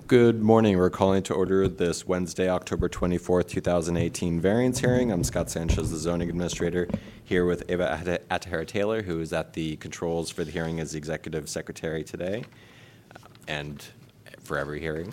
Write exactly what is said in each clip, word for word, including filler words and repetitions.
Good morning. We're calling to order this Wednesday, October twenty-fourth, two thousand eighteen variance hearing. I'm Scott Sanchez, the zoning administrator, here with Ava Atahara-Taylor, who is at the controls for the hearing as the executive secretary today and for every hearing.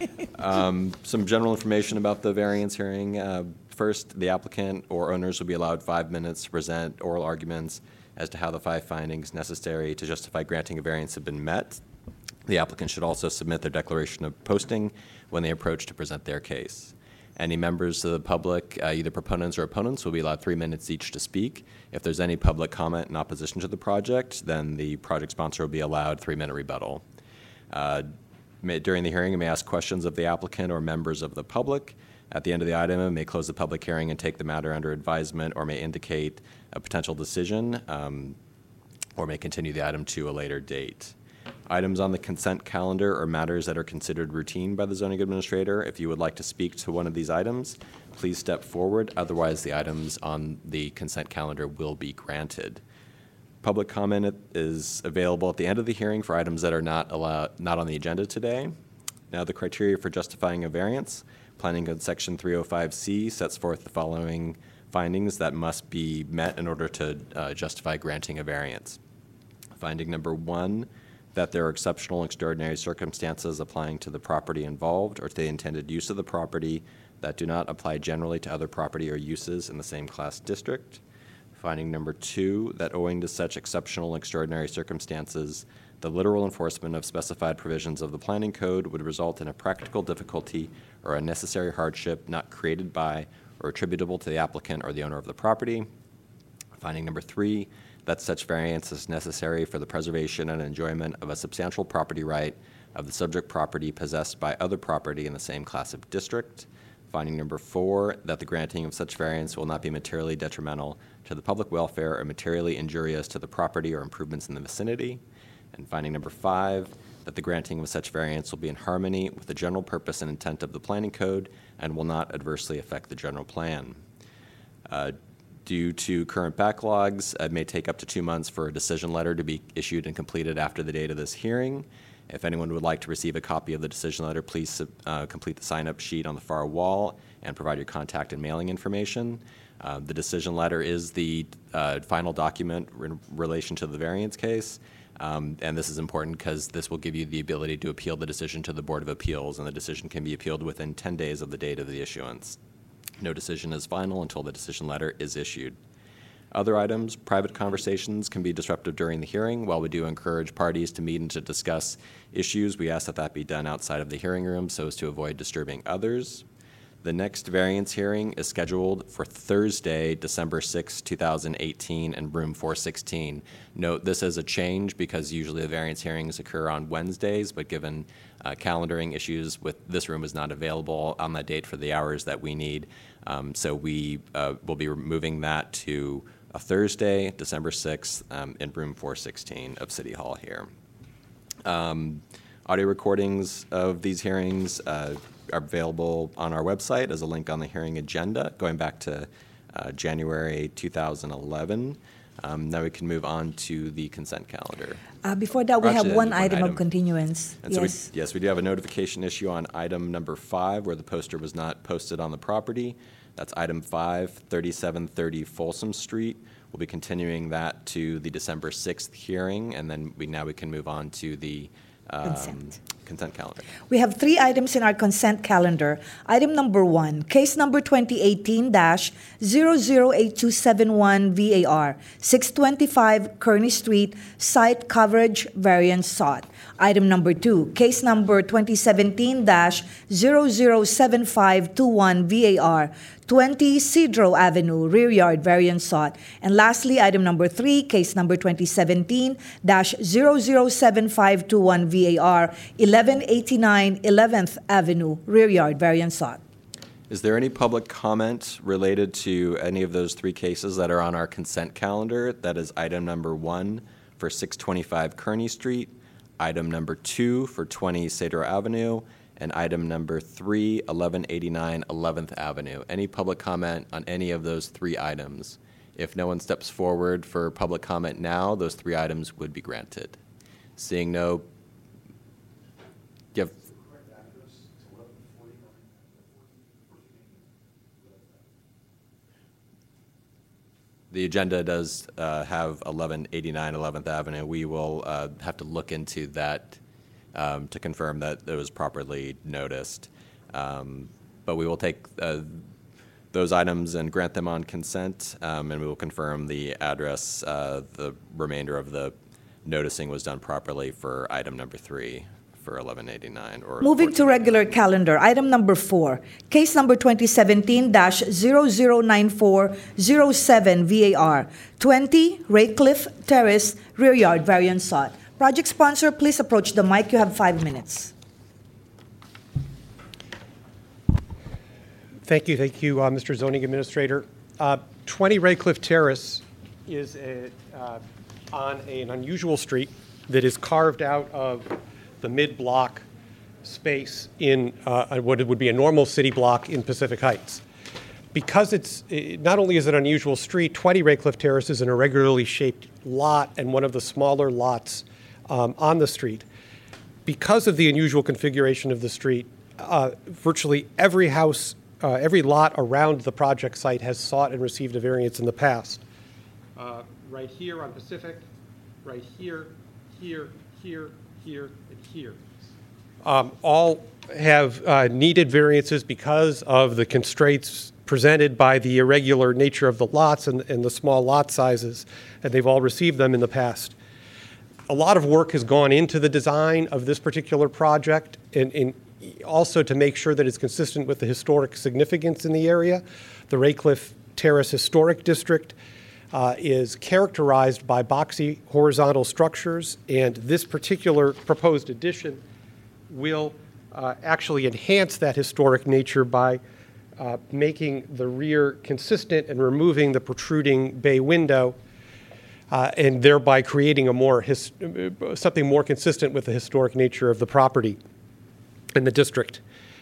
Um, some general information about the variance hearing. Uh, first, the applicant or owners will be allowed five minutes to present oral arguments as to how the five findings necessary to justify granting a variance have been met. The applicant should also submit their declaration of posting when they approach to present their case. Any members of the public, uh, either proponents or opponents, will be allowed three minutes each to speak. If there's any public comment in opposition to the project, then the project sponsor will be allowed three-minute rebuttal. Uh, may, during the hearing, you may ask questions of the applicant or members of the public. At the end of the item, it may close the public hearing and take the matter under advisement, or may indicate a potential decision, um, or may continue the item to a later date. Items on the consent calendar are matters that are considered routine by the zoning administrator. If you would like to speak to one of these items, please step forward. Otherwise, the items on the consent calendar will be granted. Public comment is available at the end of the hearing for items that are not allowed, not on the agenda today. Now, the criteria for justifying a variance. Planning Code Section three oh five C sets forth the following findings that must be met in order to uh, justify granting a variance. Finding number one, that there are exceptional and extraordinary circumstances applying to the property involved or to the intended use of the property that do not apply generally to other property or uses in the same class district. Finding number two, that owing to such exceptional and extraordinary circumstances, the literal enforcement of specified provisions of the planning code would result in a practical difficulty or unnecessary hardship not created by or attributable to the applicant or the owner of the property. Finding number three, that such variance is necessary for the preservation and enjoyment of a substantial property right of the subject property possessed by other property in the same class of district. Finding number four, that the granting of such variance will not be materially detrimental to the public welfare or materially injurious to the property or improvements in the vicinity. And finding number five, that the granting of such variance will be in harmony with the general purpose and intent of the planning code and will not adversely affect the general plan. Uh, Due to current backlogs, it may take up to two months for a decision letter to be issued and completed after the date of this hearing. If anyone would like to receive a copy of the decision letter, please uh, complete the sign-up sheet on the far wall and provide your contact and mailing information. Uh, the decision letter is the uh, final document in relation to the variance case, um, and this is important because this will give you the ability to appeal the decision to the Board of Appeals, and the decision can be appealed within ten days of the date of the issuance. No decision is final until the decision letter is issued. Other items, private conversations can be disruptive during the hearing. While we do encourage parties to meet and to discuss issues, we ask that that be done outside of the hearing room so as to avoid disturbing others. The next variance hearing is scheduled for Thursday, December sixth, two thousand eighteen in room four sixteen. Note this is a change because usually the variance hearings occur on Wednesdays, but given uh, calendaring issues with this room is not available on that date for the hours that we need. Um, so we uh, will be moving that to a Thursday, December sixth um, in room four sixteen of City Hall here. Um, audio recordings of these hearings uh, are available on our website as a link on the hearing agenda going back to uh, January two thousand eleven. Um, now we can move on to the consent calendar. Uh, before that, we Actually, have one, one item, item of continuance. And yes. So we, yes, we do have a notification issue on item number five where the poster was not posted on the property. That's item five, thirty-seven thirty Folsom Street. We'll be continuing that to the December sixth hearing, and then we now we can move on to the um, Consent. consent calendar. We have three items in our consent calendar. Item number one, case number twenty eighteen dash zero zero eight two seven one V A R, six twenty-five Kearny Street, site coverage variance sought. Item number two, case number twenty seventeen dash zero zero seven five two one V A R, twenty Cedro Avenue, rear yard variance sought. And lastly, item number three, case number twenty seventeen dash zero zero seven five two one V A R, eleven eighty-nine eleventh Avenue, rear yard variance sought. Is there any public comment related to any of those three cases that are on our consent calendar? That is item number one for six twenty-five Kearny Street, item number two for twenty Cedro Avenue, and item number three, eleven eighty-nine eleventh Avenue. Any public comment on any of those three items? If no one steps forward for public comment now, those three items would be granted. Seeing no, you have the agenda does uh, have eleven eighty-nine eleventh Avenue. We will uh, have to look into that um, to confirm that it was properly noticed. Um, but we will take uh, those items and grant them on consent, um, and we will confirm the address. Uh, the remainder of the noticing was done properly for item number three for eleven eighty-nine. Or Moving to regular calendar, item number four, case number twenty seventeen dash zero zero nine four zero seven V A R, twenty Raycliffe Terrace, rear yard, variance sought. Project sponsor, please approach the mic. You have five minutes. Thank you, thank you, uh, Mister Zoning Administrator. Uh, twenty Raycliffe Terrace is a, uh, on a, an unusual street that is carved out of the mid-block space in uh, what would be a normal city block in Pacific Heights. Because it's, it, not only is it an unusual street, twenty Raycliffe Terrace is an irregularly shaped lot and one of the smaller lots um, on the street. Because of the unusual configuration of the street, uh, virtually every house Uh, every lot around the project site has sought and received a variance in the past. Uh, right here on Pacific, right here, here, here, here, and here. Um, all have uh, needed variances because of the constraints presented by the irregular nature of the lots and, and the small lot sizes, and they've all received them in the past. A lot of work has gone into the design of this particular project, and, and also to make sure that it's consistent with the historic significance in the area. The Raycliffe Terrace Historic District uh, is characterized by boxy horizontal structures, and this particular proposed addition will uh, actually enhance that historic nature by uh, making the rear consistent and removing the protruding bay window, uh, and thereby creating a more his, something more consistent with the historic nature of the property in the district.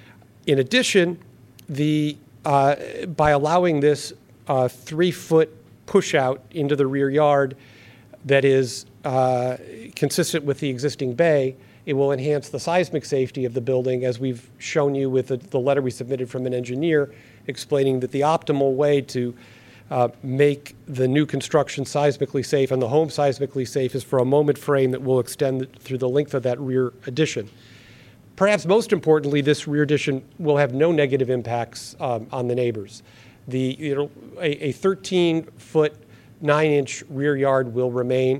In addition, the uh, by allowing this uh, three-foot push-out into the rear yard that is uh, consistent with the existing bay, it will enhance the seismic safety of the building, as we've shown you with the, the letter we submitted from an engineer explaining that the optimal way to uh, make the new construction seismically safe and the home seismically safe is for a moment frame that will extend through the length of that rear addition. Perhaps most importantly, this rear addition will have no negative impacts um, on the neighbors. The, you know, a thirteen-foot, nine-inch rear yard will remain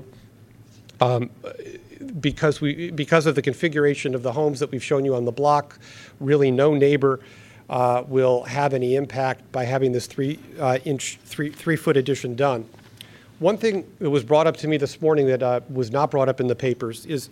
um, because, we, because of the configuration of the homes that we've shown you on the block. Really no neighbor uh, will have any impact by having this three-inch, uh, three, three-foot addition done. One thing that was brought up to me this morning that uh, was not brought up in the papers is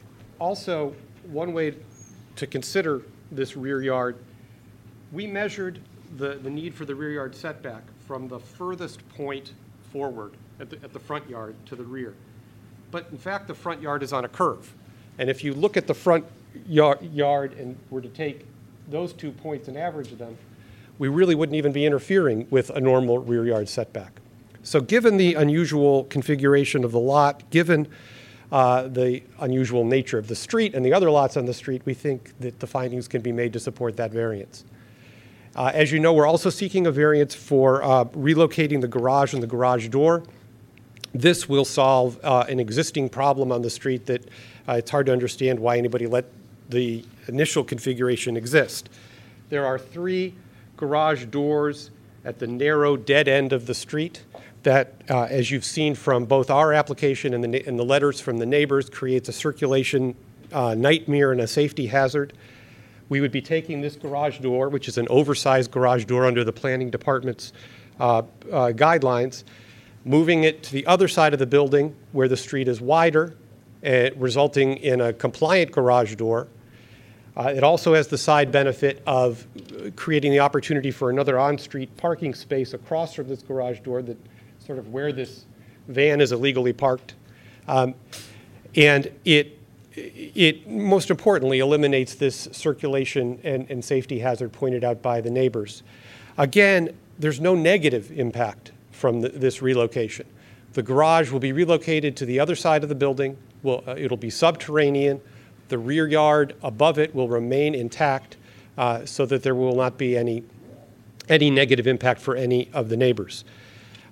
also one way to consider this rear yard. We measured the, the need for the rear yard setback from the furthest point forward at the, at the front yard to the rear. But in fact, the front yard is on a curve. And if you look at the front yard, yard and were to take those two points and average them, we really wouldn't even be interfering with a normal rear yard setback. So given the unusual configuration of the lot, given Uh, the unusual nature of the street and the other lots on the street, we think that the findings can be made to support that variance. Uh, as you know, we're also seeking a variance for uh, relocating the garage and the garage door. This will solve uh, an existing problem on the street that uh, it's hard to understand why anybody let the initial configuration exist. There are three garage doors at the narrow dead end of the street that, uh, as you've seen from both our application and the, and the letters from the neighbors, creates a circulation uh, nightmare and a safety hazard. We would be taking this garage door, which is an oversized garage door under the planning department's uh, uh, guidelines, moving it to the other side of the building where the street is wider, uh, resulting in a compliant garage door. Uh, it also has the side benefit of creating the opportunity for another on-street parking space across from this garage door, that sort of where this van is illegally parked. Um, and it, it, most importantly, eliminates this circulation and, and safety hazard pointed out by the neighbors. Again, there's no negative impact from the, this relocation. The garage will be relocated to the other side of the building. Will, uh, it'll be subterranean. The rear yard above it will remain intact uh, so that there will not be any, any negative impact for any of the neighbors.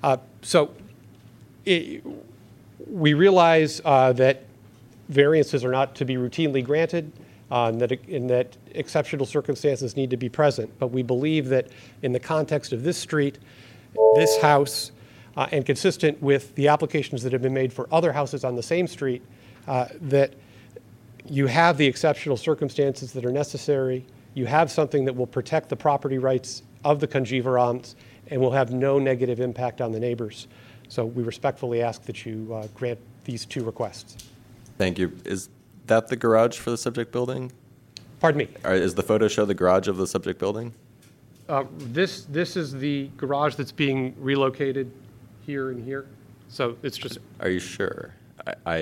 Uh, So it- we realize uh, that variances are not to be routinely granted, uh, and that, and that exceptional circumstances need to be present. But we believe that in the context of this street, this house, uh, and consistent with the applications that have been made for other houses on the same street, uh, that you have the exceptional circumstances that are necessary. You have something that will protect the property rights of the Conjeevarams and will have no negative impact on the neighbors. So we respectfully ask that you uh, grant these two requests. Thank you. Is that the garage for the subject building? Pardon me. Or is the photo show the garage of the subject building? Uh, This, this is the garage that's being relocated here and here. So it's just, am Are you sure? I, I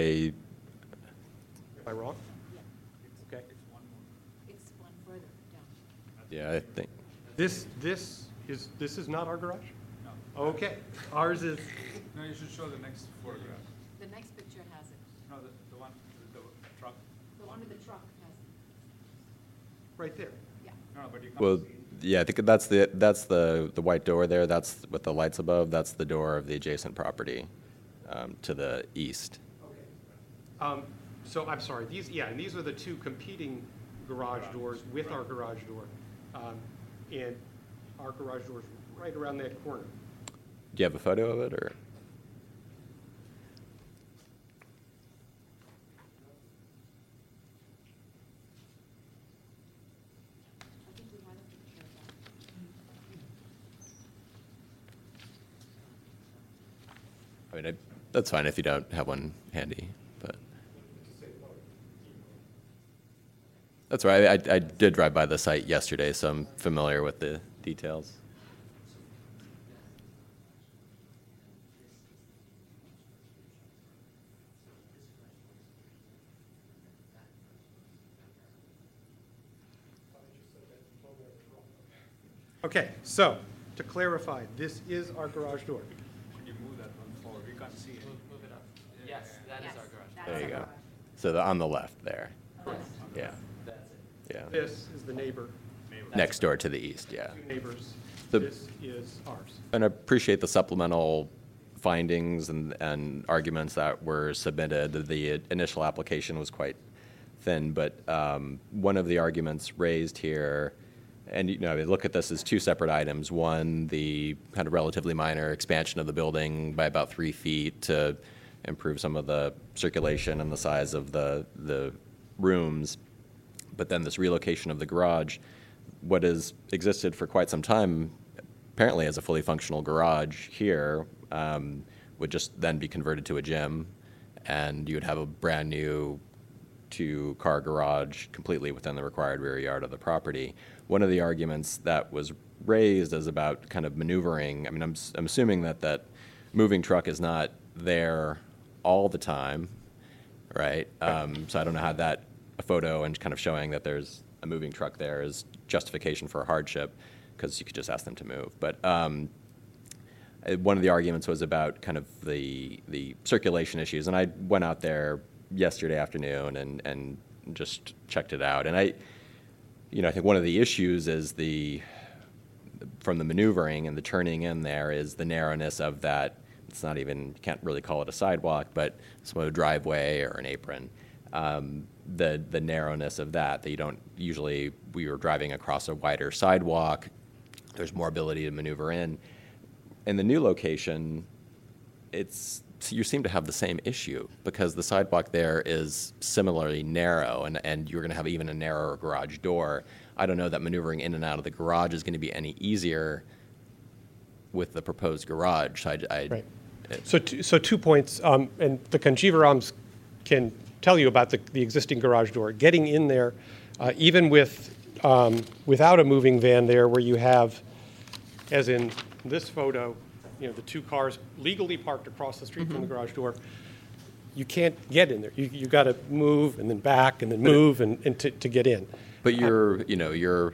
I wrong? Okay. It's one further down. yeah, I think. This, this is, this is not our garage? No. Okay. Ours is, No, you should show the next photograph. The next picture has it. No, the, the one with the truck. The one with the truck has it. right there. Yeah. No, no, but you can't Well, see. yeah, I think that's the that's the the white door there. That's with the lights above. That's the door of the adjacent property um, to the east. Um, So I'm sorry, these, yeah, and these are the two competing garage doors with our garage door. Um, And our garage door is right around that corner. Do you have a photo of it, or? I think we had a picture of that. I mean, I, that's fine if you don't have one handy, but. That's right. I, I did drive by the site yesterday, so I'm familiar with the details. Okay, so to clarify, this is our garage door. Could you move that one forward? We can't see it. Move it up. Yes, that is Yes, our garage. that's There you our go. garage. So the, on the left there. Yeah. That's it. Yeah. This is the neighbor, Next door to the east, yeah. two neighbors. The- This is ours. And I appreciate the supplemental findings and, and arguments that were submitted. The initial application was quite thin, but um, one of the arguments raised here, and you know, I look at this as two separate items. One, the kind of relatively minor expansion of the building by about three feet to improve some of the circulation and the size of the, the rooms. But then this relocation of the garage, what has existed for quite some time, apparently as a fully functional garage here, um, would just then be converted to a gym, and you would have a brand-new two-car garage completely within the required rear yard of the property. One of the arguments that was raised is about kind of maneuvering. I mean, I'm, s- I'm assuming that that moving truck is not there all the time, right? Um, so I don't know how that, a photo and kind of showing that there's a moving truck there is justification for hardship, because you could just ask them to move. But um, uh, one of the arguments was about kind of the the circulation issues, and I went out there yesterday afternoon and and just checked it out. And I, you know, I think one of the issues is the from the maneuvering and the turning in there is the narrowness of that. It's not even, you can't really call it a sidewalk, but some a driveway or an apron. Um, the the narrowness of that, that you don't usually, we were driving across a wider sidewalk, there's more ability to maneuver in. In the new location, it's, you seem to have the same issue, because the sidewalk there is similarly narrow, and, and you're going to have even a narrower garage door. I don't know that maneuvering in and out of the garage is going to be any easier with the proposed garage. So I, I, Right. So, two- so two points, um, and the Conjeevarams can tell you about the, the existing garage door. Getting in there, uh, even with, um, without a moving van there, where you have, as in this photo, you know, the two cars legally parked across the street from the garage door, you can't get in there. You, you got to move and then back and then move and, and to, to get in. But you're, you know, you're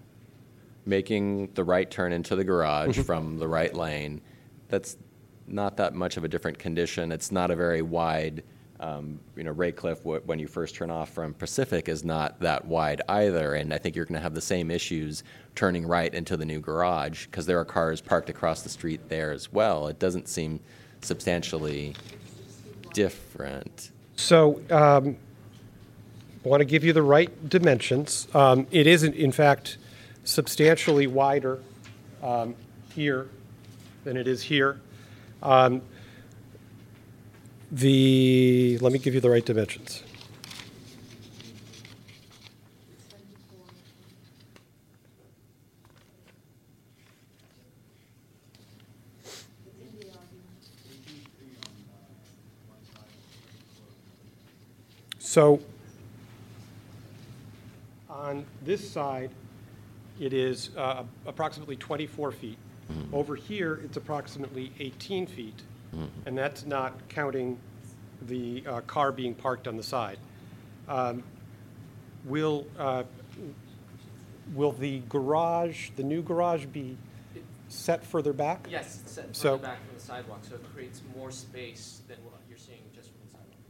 making the right turn into the garage from the right lane. That's not that much of a different condition. It's not a very wide um, you know, Raycliffe, wh- when you first turn off from Pacific, is not that wide either. And I think you're going to have the same issues turning right into the new garage because there are cars parked across the street there as well. It doesn't seem substantially different. So um, I want to give you the right dimensions. Um, It is, in- in fact, substantially wider um, here than it is here. Um, The, let me give you the right dimensions. So on this side, it is uh, approximately twenty-four feet. Over here, it's approximately eighteen feet, and that's not counting the uh, car being parked on the side. Um, Will, uh, will the garage, the new garage be set further back? Yes, it's set So- further back from the sidewalk, so it creates more space than what you're seeing just from the sidewalk.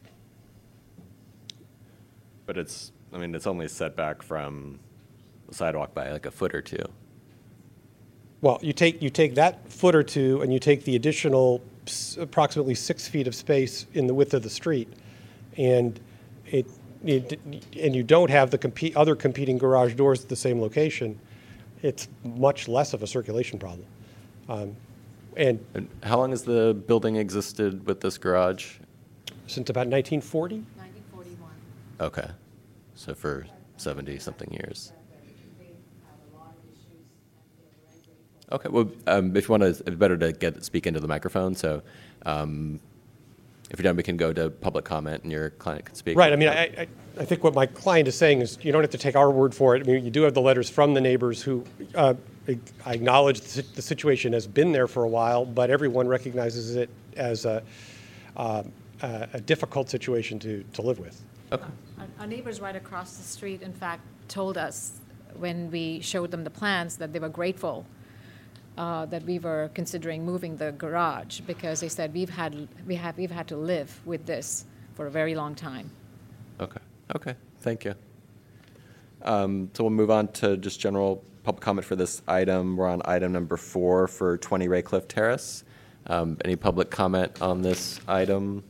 But it's, I mean, it's only set back from the sidewalk by like a foot or two. Well, you take, you take that foot or two, and you take the additional s- approximately six feet of space in the width of the street, and it, it and you don't have the compete, other competing garage doors at the same location, it's much less of a circulation problem. Um, And And how long has the building existed with this garage? since about nineteen forty, nineteen forty-one. Okay, so for seventy-something years. Okay, well, um, if you want to, it's better to get, speak into the microphone, so um, if you're done, we can go to public comment and your client can speak. right, I mean, I, I, I think what my client is saying is, you don't have to take our word for it. I mean, you do have the letters from the neighbors who uh, I acknowledge the si- the situation has been there for a while, but everyone recognizes it as a, um, a a difficult situation to, to live with. Okay, Our- Our neighbors right across the street, in fact, told us when we showed them the plans that they were grateful uh, that we were considering moving the garage because they said we've had we have we've had to live with this for a very long time. okay, okay, thank you. Um, So we'll move on to just general public comment for this item. We're on item number four for twenty Raycliffe Terrace. Um, Any public comment on this item?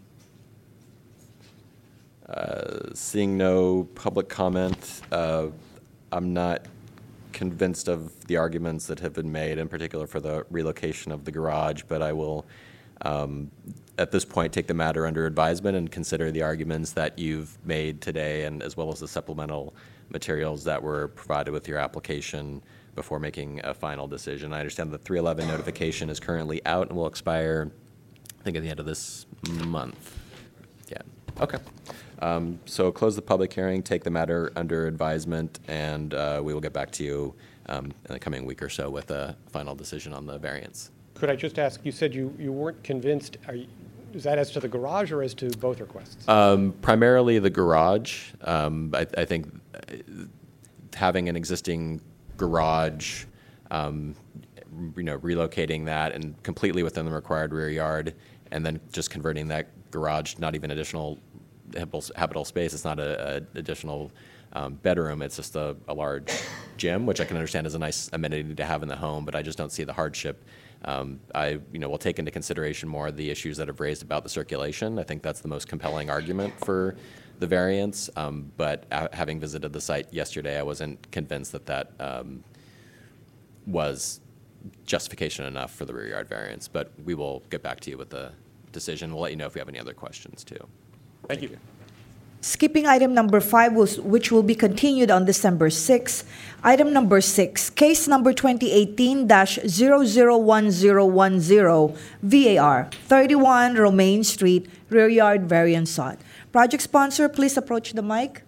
Uh, Seeing no public comment, uh, I'm not convinced of the arguments that have been made, in particular for the relocation of the garage, but I will, um, at this point, take the matter under advisement and consider the arguments that you've made today, and as well as the supplemental materials that were provided with your application before making a final decision. I understand the three eleven notification is currently out and will expire, I think, at the end of this month. Yeah, okay. Um, So close the public hearing, take the matter under advisement, and uh, we will get back to you um, in the coming week or so with a final decision on the variance. Could I just ask, you said you, you weren't convinced, are you, is that as to the garage or as to both requests? Um, Primarily the garage. Um, I I think uh, having an existing garage, um, you know, relocating that and completely within the required rear yard, and then just converting that garage, not even additional habitable habitable space, it's not a, a additional um, bedroom, it's just a, a large gym, which I can understand is a nice amenity to have in the home, but I just don't see the hardship. Um, I, you know, will take into consideration more the issues that have raised about the circulation. I think that's the most compelling argument for the variance, um, but uh, having visited the site yesterday, I wasn't convinced that that um, was justification enough for the rear yard variance, but we will get back to you with the decision. We'll let you know if we have any other questions, too. Thank you. Skipping item number five, was- which will be continued on December sixth. Item number six, case number twenty eighteen dash zero zero one zero one zero, V A R, thirty-one Romaine Street, rear yard variance sought. Project sponsor, please approach the mic.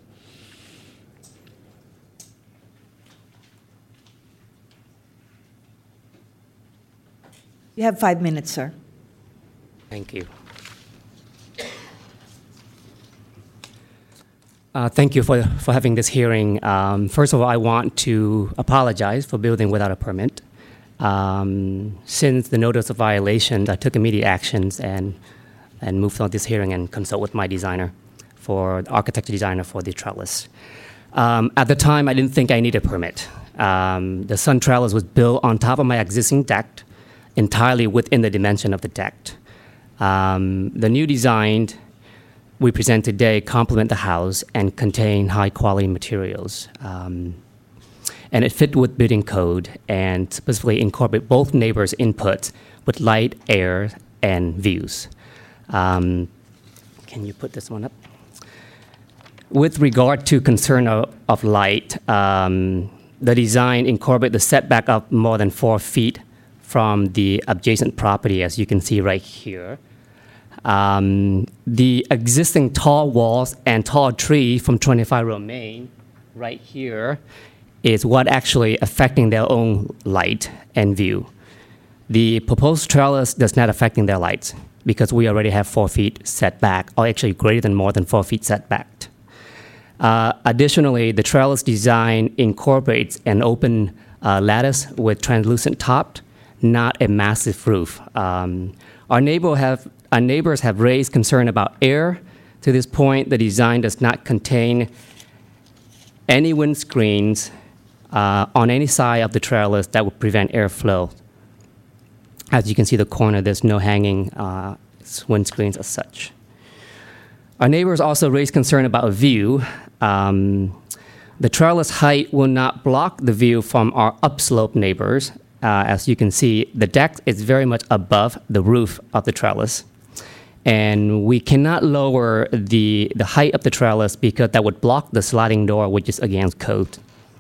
You have five minutes, sir. Thank you. Uh, Thank you for, for having this hearing. Um, First of all, I want to apologize for building without a permit. Um, Since the notice of violation, I took immediate actions and and moved on this hearing and consult with my designer, for the architecture designer for the trellis. Um, at the time, I didn't think I needed a permit. Um, the sun trellis was built on top of my existing deck, entirely within the dimension of the deck. Um, the new design we present today complement the house and contain high-quality materials. Um, and it fit with building code and specifically incorporate both neighbors' input with light, air, and views. Um, can you put this one up? With regard to concern of, of light, um, the design incorporate the setback of more than four feet from the adjacent property, as you can see right here. Um, the existing tall walls and tall tree from twenty-five Romaine right here is what actually affecting their own light and view. The proposed trellis does not affecting their lights because we already have four feet setback, or actually greater than more than four feet setback. Uh, additionally, the trellis design incorporates an open uh, lattice with translucent top, not a massive roof. Um, our, neighbor have, our neighbors have raised concern about air. To this point, the design does not contain any windscreens uh, on any side of the trellis that would prevent airflow. As you can see the corner, there's no hanging uh, windscreens as such. Our neighbors also raised concern about a view. Um, the trellis height will not block the view from our upslope neighbors. Uh, as you can see, the deck is very much above the roof of the trellis. And we cannot lower the, the height of the trellis because that would block the sliding door, which is against code.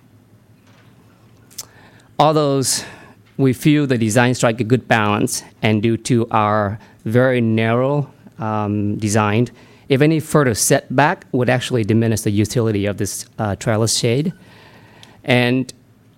Although we feel the design strike a good balance, and due to our very narrow um, design, if any further setback would actually diminish the utility of this uh, trellis shade. And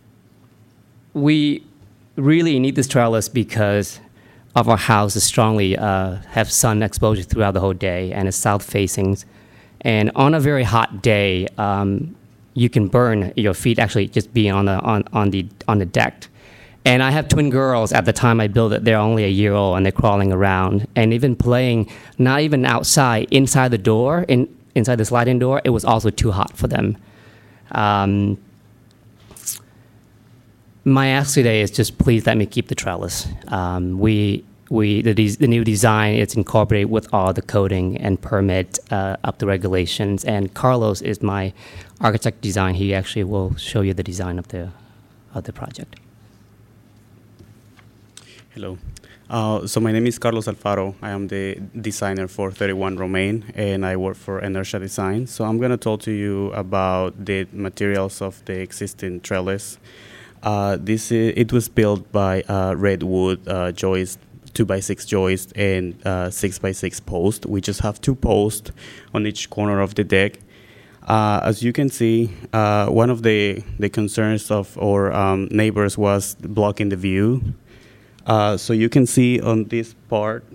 we really need this trellis because of our house is strongly uh, have sun exposure throughout the whole day, and it's south facing. And on a very hot day, um, you can burn your feet actually just being on the on, on the on the deck. And I have twin girls. At the time I built it, they're only a year old, and they're crawling around. And even playing, not even outside, inside the door, in, inside the sliding door, it was also too hot for them. Um, my ask today is just please let me keep the trellis. Um, we, we, the, de the new design, it's incorporated with all the coding and permit uh, up the regulations. And Carlos is my architect design. He actually will show you the design of the, of the project. Hello. Uh, so my name is Carlos Alfaro. I am the designer for thirty-one Romaine, and I work for Inertia Design. So I'm going to talk to you about the materials of the existing trellis. Uh, this is, it was built by uh, redwood uh, joist, two by six joist, and uh, six by six post. We just have two posts on each corner of the deck. Uh, as you can see, uh, one of the, the concerns of our um, neighbors was blocking the view. Uh, so you can see on this part,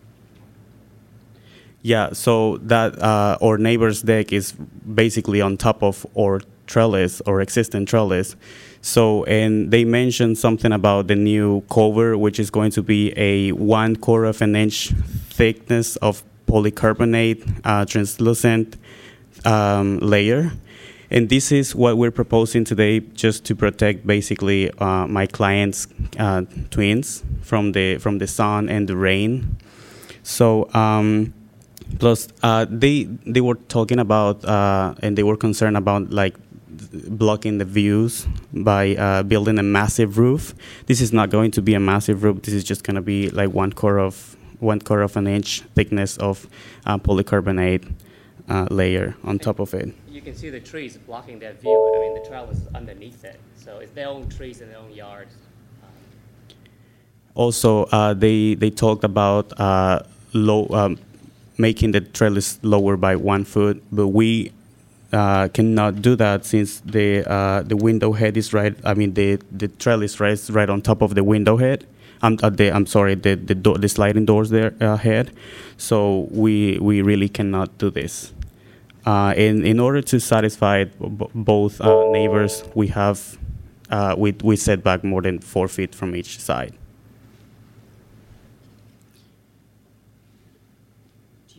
yeah, so that uh, our neighbor's deck is basically on top of our trellis, or existing trellis. So, and they mentioned something about the new cover, which is going to be a one quarter of an inch thickness of polycarbonate uh, translucent um, layer. And this is what we're proposing today, just to protect basically uh, my client's uh, twins from the from the sun and the rain. So um, plus uh, they they were talking about uh, and they were concerned about like blocking the views by uh, building a massive roof. This is not going to be a massive roof. This is just going to be like one quarter of one quarter of an inch thickness of uh, polycarbonate uh, layer on top of it. You can see the trees blocking that view. I mean, the trellis is underneath it. So it's their own trees in their own yards. Um, also, uh, they, they talked about uh, low, um, making the trellis lower by one foot, but we uh, cannot do that since the, uh, the window head is right, I mean, the, the trellis rests right on top of the window head. I'm, uh, the, I'm sorry, the, the, door, the sliding doors there uh, head. So we, we really cannot do this. Uh, in, in order to satisfy b both uh, neighbors, we have uh, we, we set back more than four feet from each side.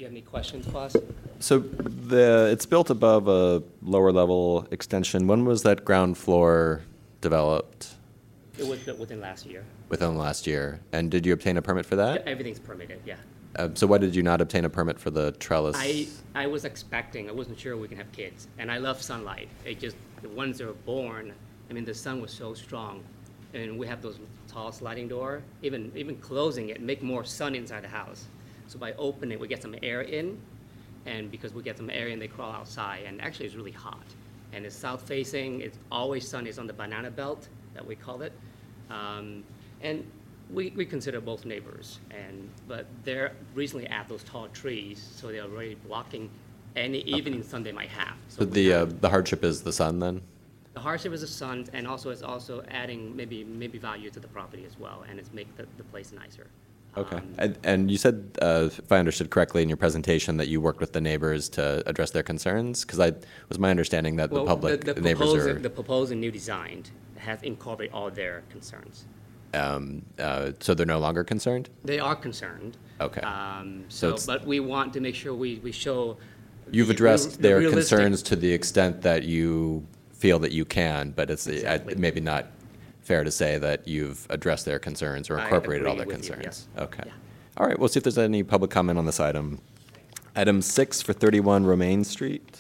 you have any questions, boss? So the, it's built above a lower level extension. When was that ground floor developed? It was built within last year. Within the last year. And did you obtain a permit for that? Everything's permitted, yeah. Uh, so why did you not obtain a permit for the trellis? I, I was expecting, I wasn't sure we can have kids, and I love sunlight. It just, the ones that were born, I mean, the sun was so strong, and we have those tall sliding door, even, even closing it, make more sun inside the house. So by opening, we get some air in, and because we get some air in, they crawl outside, and actually it's really hot. And it's south facing, it's always sun, it's on the banana belt, that we call it. Um, and we, we consider both neighbors, and but they're recently added those tall trees, so they're already blocking any evening sun they might have. So So we the, uh, have- the hardship is the sun then? the hardship is the sun, and also it's also adding maybe maybe value to the property as well, and it's make the, the place nicer. Okay. Um, And, and you said, uh, if I understood correctly in your presentation, that you worked with the neighbors to address their concerns? Because I, was my understanding that the well, public, the, the the neighbors proposed, are, the proposed and new design has incorporated all their concerns. um, uh, so they're no longer concerned? They are concerned. Okay. Um, So so, it's- but we want to make sure we, we show. You've the addressed real- the their realistic- concerns to the extent that you feel that you can, but it's uh, Exactly. maybe not fair to say that you've addressed their concerns or I incorporated all agree their with you, concerns. yes. Okay. Yeah. All right, we'll see if there's any public comment on this item. Item six for thirty-one Romaine Street.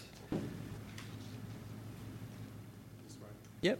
Yep.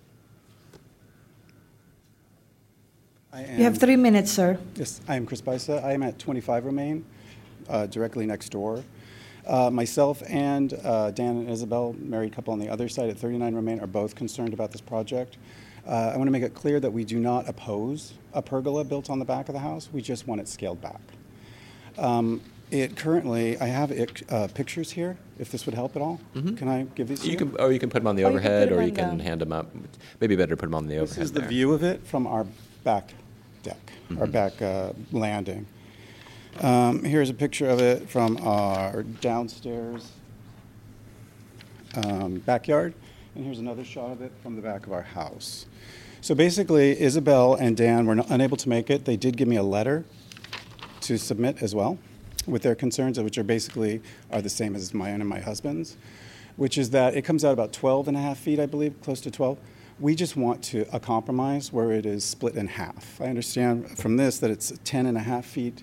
I am, You have three minutes, sir. Yes, I am Chris Bisa. I am at twenty-five Romaine, uh, directly next door. Uh, myself and uh, Dan and Isabel, married couple on the other side at thirty-nine Romaine, are both concerned about this project. Uh, I want to make it clear that we do not oppose a pergola built on the back of the house. We just want it scaled back. Um, it currently, I have it, uh, pictures here, if this would help at all. Can I give these to you? You can, or you can put them on the Or you can put overhead, them or on you can the- hand them up. Maybe better to put them on the This overhead is the there. view of it from our back deck, our back uh, landing. Um, here's a picture of it from our downstairs um, backyard, and here's another shot of it from the back of our house. So basically, Isabel and Dan were not, unable to make it. They did give me a letter to submit as well with their concerns, which are basically are the same as my own and my husband's, which is that it comes out about twelve and a half feet, I believe, close to twelve. We just want to a compromise where it is split in half. I understand from this that it's ten and a half feet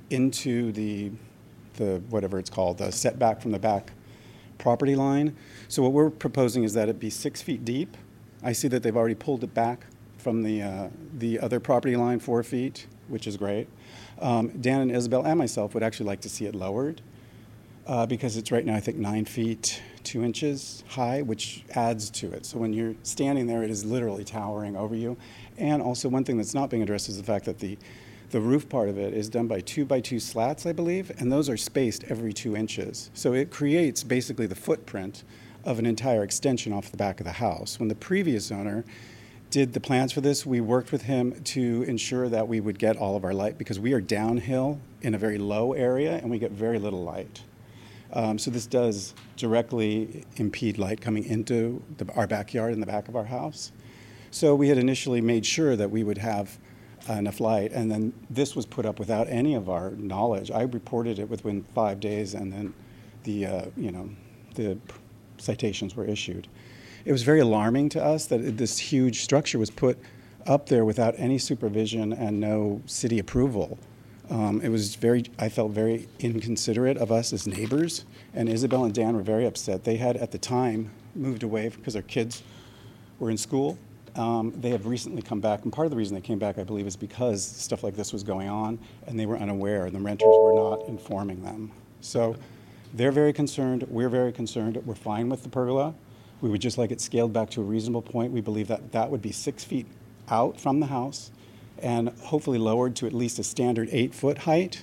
into the, the whatever it's called, the setback from the back property line. So what we're proposing is that it be six feet deep. I see that they've already pulled it back from the, uh, the other property line four feet, which is great. Um, Dan and Isabel and myself would actually like to see it lowered uh, because it's right now, I think, nine feet, two inches high, which adds to it. So when you're standing there, it is literally towering over you. And also one thing that's not being addressed is the fact that the, the roof part of it is done by two by two slats, I believe, and those are spaced every two inches. So it creates basically the footprint of an entire extension off the back of the house. When the previous owner did the plans for this, we worked with him to ensure that we would get all of our light because we are downhill in a very low area and we get very little light. Um, so this does directly impede light coming into the, our backyard in the back of our house. So we had initially made sure that we would have uh, enough light, and then this was put up without any of our knowledge. I reported it within five days, and then the uh, you know the citations were issued. It was very alarming to us that this huge structure was put up there without any supervision and no city approval. Um, it was very, I felt very inconsiderate of us as neighbors, and Isabel and Dan were very upset. They had, at the time, moved away because their kids were in school. Um, they have recently come back, and part of the reason they came back, I believe, is because stuff like this was going on, and they were unaware, and the renters were not informing them. So they're very concerned. We're very concerned. We're fine with the pergola. We would just like it scaled back to a reasonable point. We believe that that would be six feet out from the house and hopefully lowered to at least a standard eight-foot height,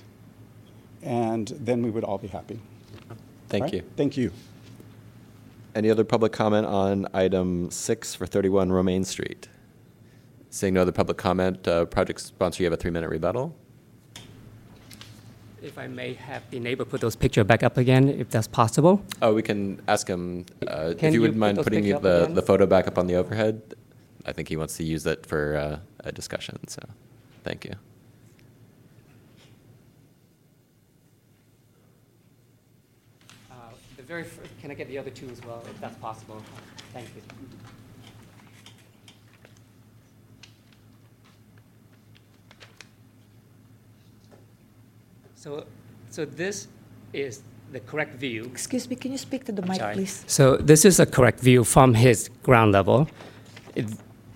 and then we would all be happy. Thank All right? you. Thank you. Any other public comment on item six for thirty-one Romaine Street? Seeing no other public comment, uh, project sponsor, you have a three-minute rebuttal. If I may have the neighbor put those pictures back up again, if that's possible. Oh, we can ask him, uh, if Can you you wouldn't put mind those putting pictures up the, again? the photo back up on the overhead. I think he wants to use that for uh, a discussion, so thank you. very, fir- can I get the other two as well, if that's possible? Thank you. So, so this is the correct view. Excuse me, can you speak to the mic, Sorry. please? So this is a correct view from his ground level. It-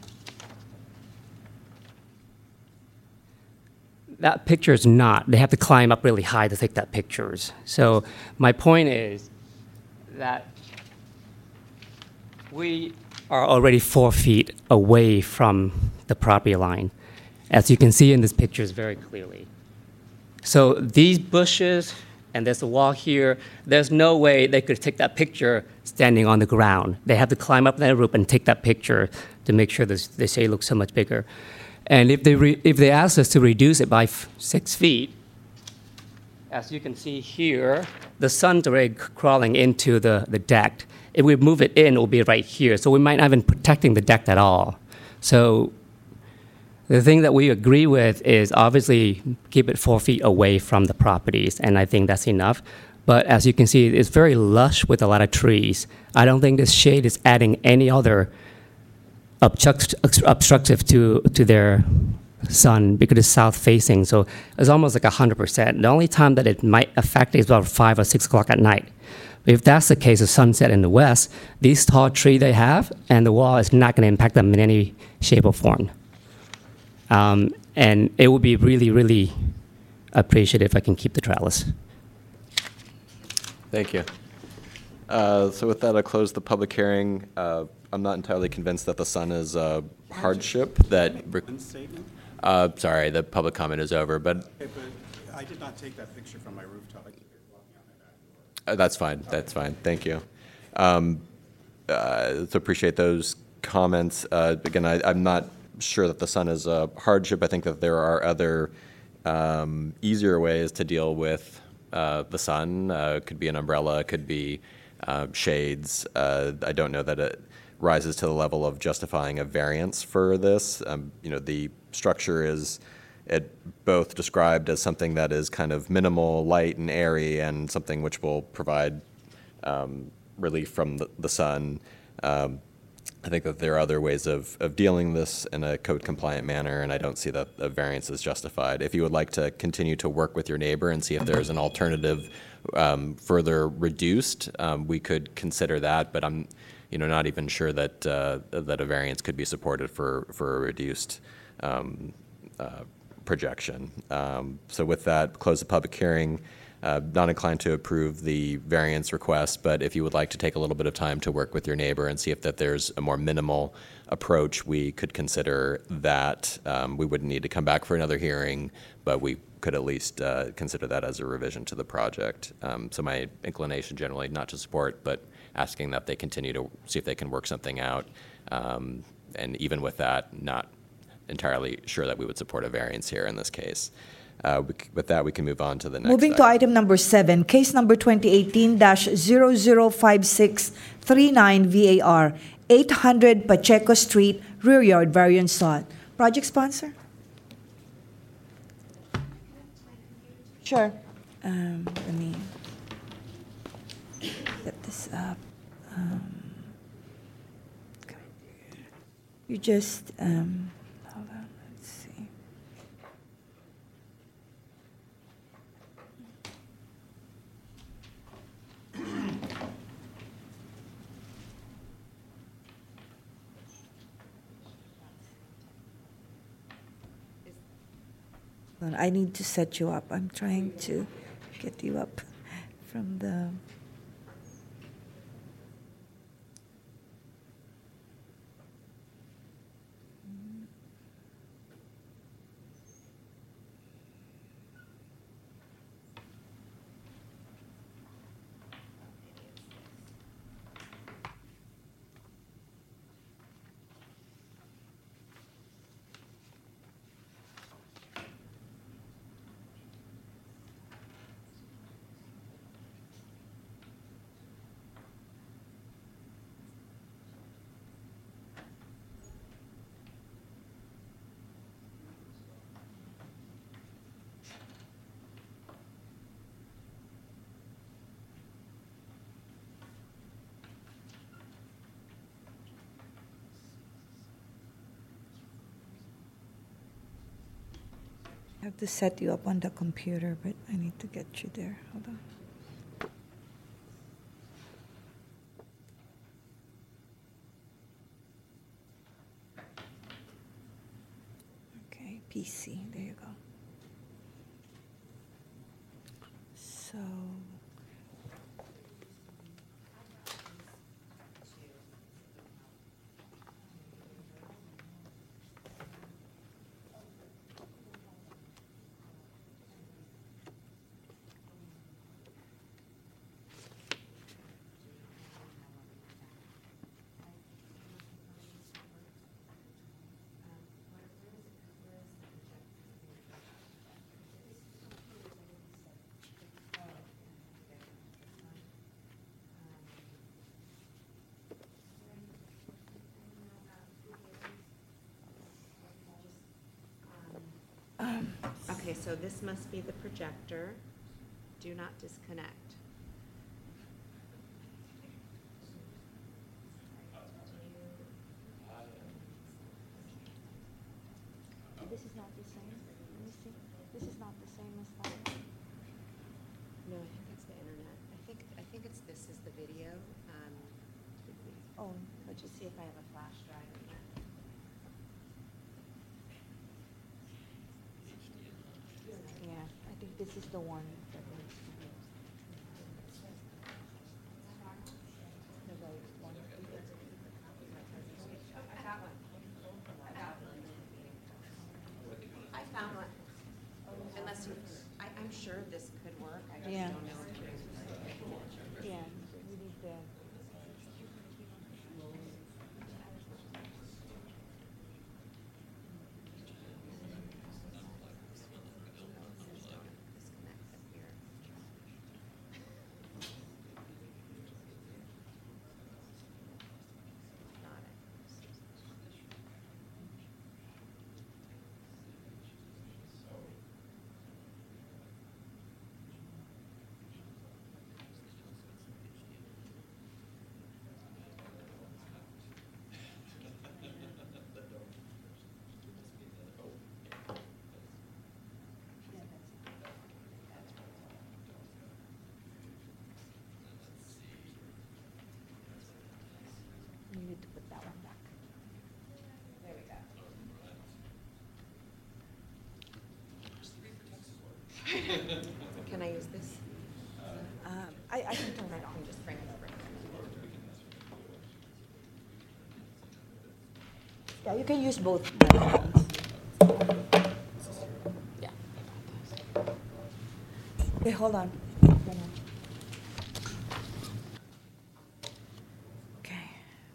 that picture is not. They have to climb up really high to take that pictures. So my point is that we are already four feet away from the property line, as you can see in this pictures very clearly. So these bushes, and there's a wall here, there's no way they could take that picture standing on the ground. They have to climb up that roof and take that picture to make sure this, the shade looks so much bigger. And if they, re, if they ask us to reduce it by f six feet, as you can see here, the sun's already c- crawling into the, the deck. If we move it in, it will be right here. So we might not even protecting the deck at all. So the thing that we agree with is obviously keep it four feet away from the properties, and I think that's enough. But as you can see, it's very lush with a lot of trees. I don't think this shade is adding any other obstruct- obstructive to, to their sun because it's south facing. So it's almost like one hundred percent. The only time that it might affect is about five or six o'clock at night. But if that's the case, the sunset in the west, these tall trees they have and the wall is not going to impact them in any shape or form. Um, and it would be really, really appreciated if I can keep the trellis. Thank you. Uh, So with that, I'll close the public hearing. Uh, I'm not entirely convinced that the sun is a hardship that, re- One statement? uh, sorry, the public comment is over, but Okay, but I did not take that picture from my rooftop. I took it walking out my back door. uh, that's fine, that's fine, thank you. Um, uh, So appreciate those comments. Uh, Again, I- I'm not sure that the sun is a hardship. I think that there are other um, easier ways to deal with uh, the sun. Uh, It could be an umbrella, it could be uh, shades. Uh, I don't know that it rises to the level of justifying a variance for this. Um, You know, the structure is it both described as something that is kind of minimal, light, and airy, and something which will provide um, relief from the, the sun. Um, I think that there are other ways of, of dealing this in a code-compliant manner, and I don't see that a variance is justified. If you would like to continue to work with your neighbor and see if there's an alternative um, further reduced, um, we could consider that, but I'm you know, not even sure that, uh, that a variance could be supported for, for a reduced um, uh, projection. Um, So with that, close the public hearing. Uh, Not inclined to approve the variance request, but if you would like to take a little bit of time to work with your neighbor and see if that there's a more minimal approach, we could consider that. Um, We wouldn't need to come back for another hearing, but we could at least uh, consider that as a revision to the project. Um, So my inclination generally not to support, but asking that they continue to see if they can work something out. Um, And even with that, not entirely sure that we would support a variance here in this case. Uh, we c- With that, we can move on to the next Moving to item. item number seven, case number twenty eighteen dash zero zero five six three nine V A R, eight hundred Pacheco Street, rear yard variance sought. Project sponsor? Sure. Um, let me get this up. Um, you just, um, hold on, let's see. Hold on, I need to set you up. I'm trying to get you up from the. I have to set you up on the computer, but I need to get you there. Hold on. Okay, P C, there you go. So, Okay, so this must be the projector. Do not disconnect. this is not the same. Let me see. This is not the same as that. No, I think it's the internet. I think, I think it's, this is the video. Um, Oh, Let's just see if I have a flash drive in here. yeah. I think this is the one that needs to be. The right one. I got one. I got one. I found one. Unless you, I, I'm sure this could work. I just Yeah. don't know if it Yeah, we need the. disconnects up here. Not it. You need to put that one back. There we go. Can I use this? Um, I, I can turn I it on. can just bring it over. Yeah, you can use both microphones. Yeah. Okay, hold on. Hold on. Okay.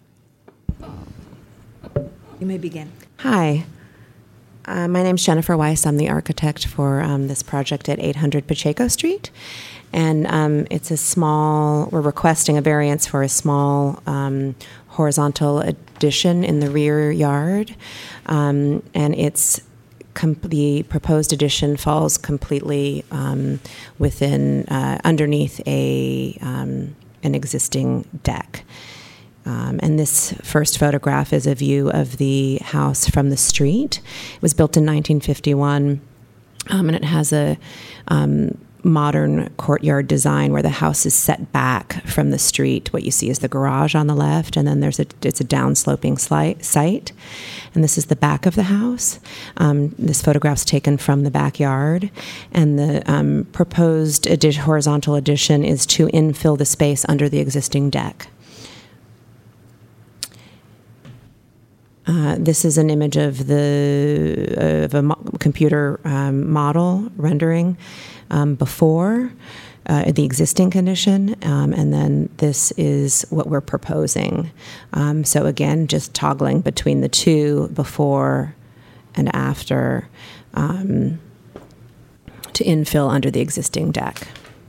You may begin. Hi. Uh, my name's Jennifer Weiss. I'm the architect for um, this project at eight hundred Pacheco Street. And um, it's a small, we're requesting a variance for a small um, horizontal addition in the rear yard. Um, and it's com- the proposed addition falls completely um, within, uh, underneath a um, an existing deck. Um, and this first photograph is a view of the house from the street. It was built in nineteen fifty-one, um, and it has a um, modern courtyard design where the house is set back from the street. What you see is the garage on the left, and then there's a it's a downsloping sli- site. And this is the back of the house. Um, this photograph's taken from the backyard, and the um, proposed addi- horizontal addition is to infill the space under the existing deck. Uh, this is an image of the of a mo- computer um, model rendering um, before uh, the existing condition, um, and then this is what we're proposing. Um, so again, just toggling between the two, before and after, um, to infill under the existing deck.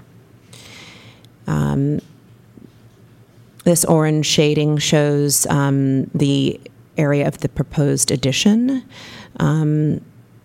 Um, this orange shading shows um, the area of the proposed addition. Um,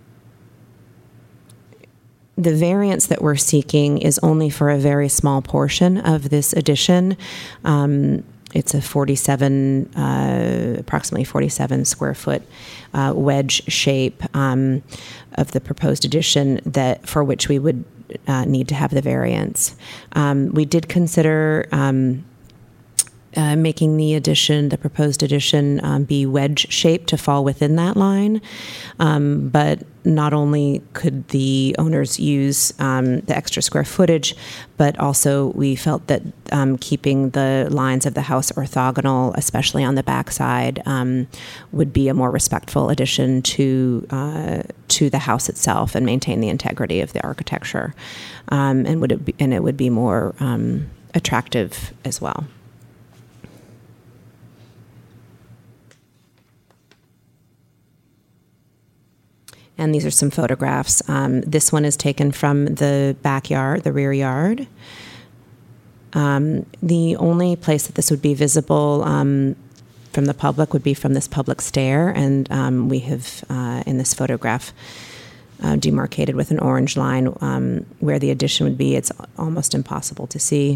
the variance that we're seeking is only for a very small portion of this addition. Um, it's a forty-seven, uh, approximately forty-seven square foot uh, wedge shape um, of the proposed addition that for which we would uh, need to have the variance. Um, we did consider um, uh, making the addition, the proposed addition, um, be wedge shaped to fall within that line, um, but not only could the owners use um, the extra square footage, but also we felt that um, keeping the lines of the house orthogonal, especially on the backside, um, would be a more respectful addition to uh, to the house itself and maintain the integrity of the architecture, um, and would it be, and it would be more um, attractive as well. And these are some photographs. Um, this one is taken from the backyard, the rear yard. Um, the only place that this would be visible um, from the public would be from this public stair, and um, we have, uh, in this photograph, uh, demarcated with an orange line um, where the addition would be. It's almost impossible to see.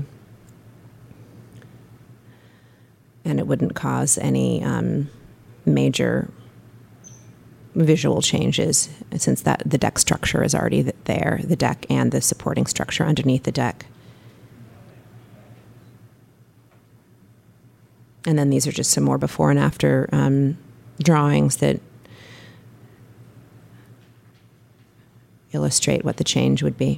And it wouldn't cause any um, major visual changes since that the deck structure is already there, the deck and the supporting structure underneath the deck. And then these are just some more before and after um, drawings that illustrate what the change would be.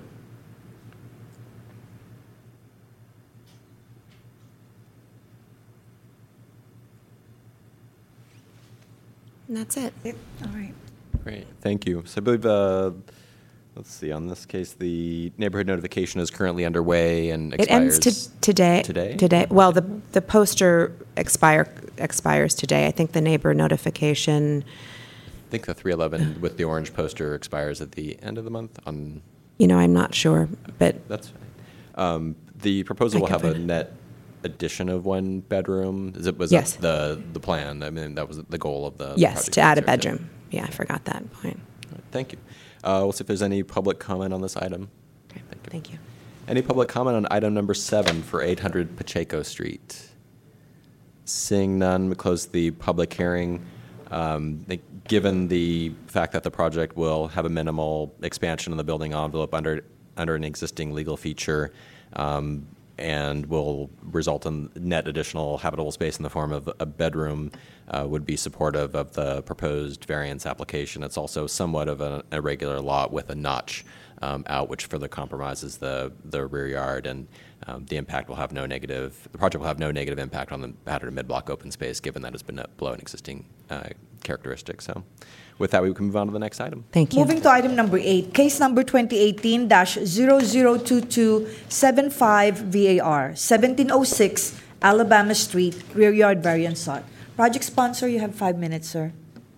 And that's it. Yep. All right. Great, thank you. So I believe, uh, let's see, on this case, the neighborhood notification is currently underway and It expires. ends to today. Today? Today. Well, the the poster expire expires today. I think the neighbor notification. I think the three eleven with the orange poster expires at the end of the month on. You know, I'm not sure, but That's fine. Um, The proposal I will can have a find it. net addition of one bedroom. Is it, was Yes. that the, the plan? I mean, that was the goal of the. the yes, project to add a itself, yeah. bedroom. Yeah, I forgot that point. All right, thank you. Uh, We'll see if there's any public comment on this item. Okay, Thank you. Thank you. Any public comment on item number seven for eight hundred Pacheco Street? Seeing none, we close the public hearing. Um, I think Given the fact that the project will have a minimal expansion in the building envelope under, under an existing legal feature, um, and will result in net additional habitable space in the form of a bedroom, uh, would be supportive of the proposed variance application. It's also somewhat of an irregular lot with a notch um, out, which further compromises the, the rear yard, and um, the impact will have no negative, the project will have no negative impact on the battered mid-block open space, given that it's been below an existing uh, characteristic. So with that, we can move on to the next item. Thank you. Moving to item number eight, case number twenty eighteen dash zero zero two two seven five V A R, seventeen oh six Alabama Street, rear yard variance sought. Project sponsor, you have five minutes, sir.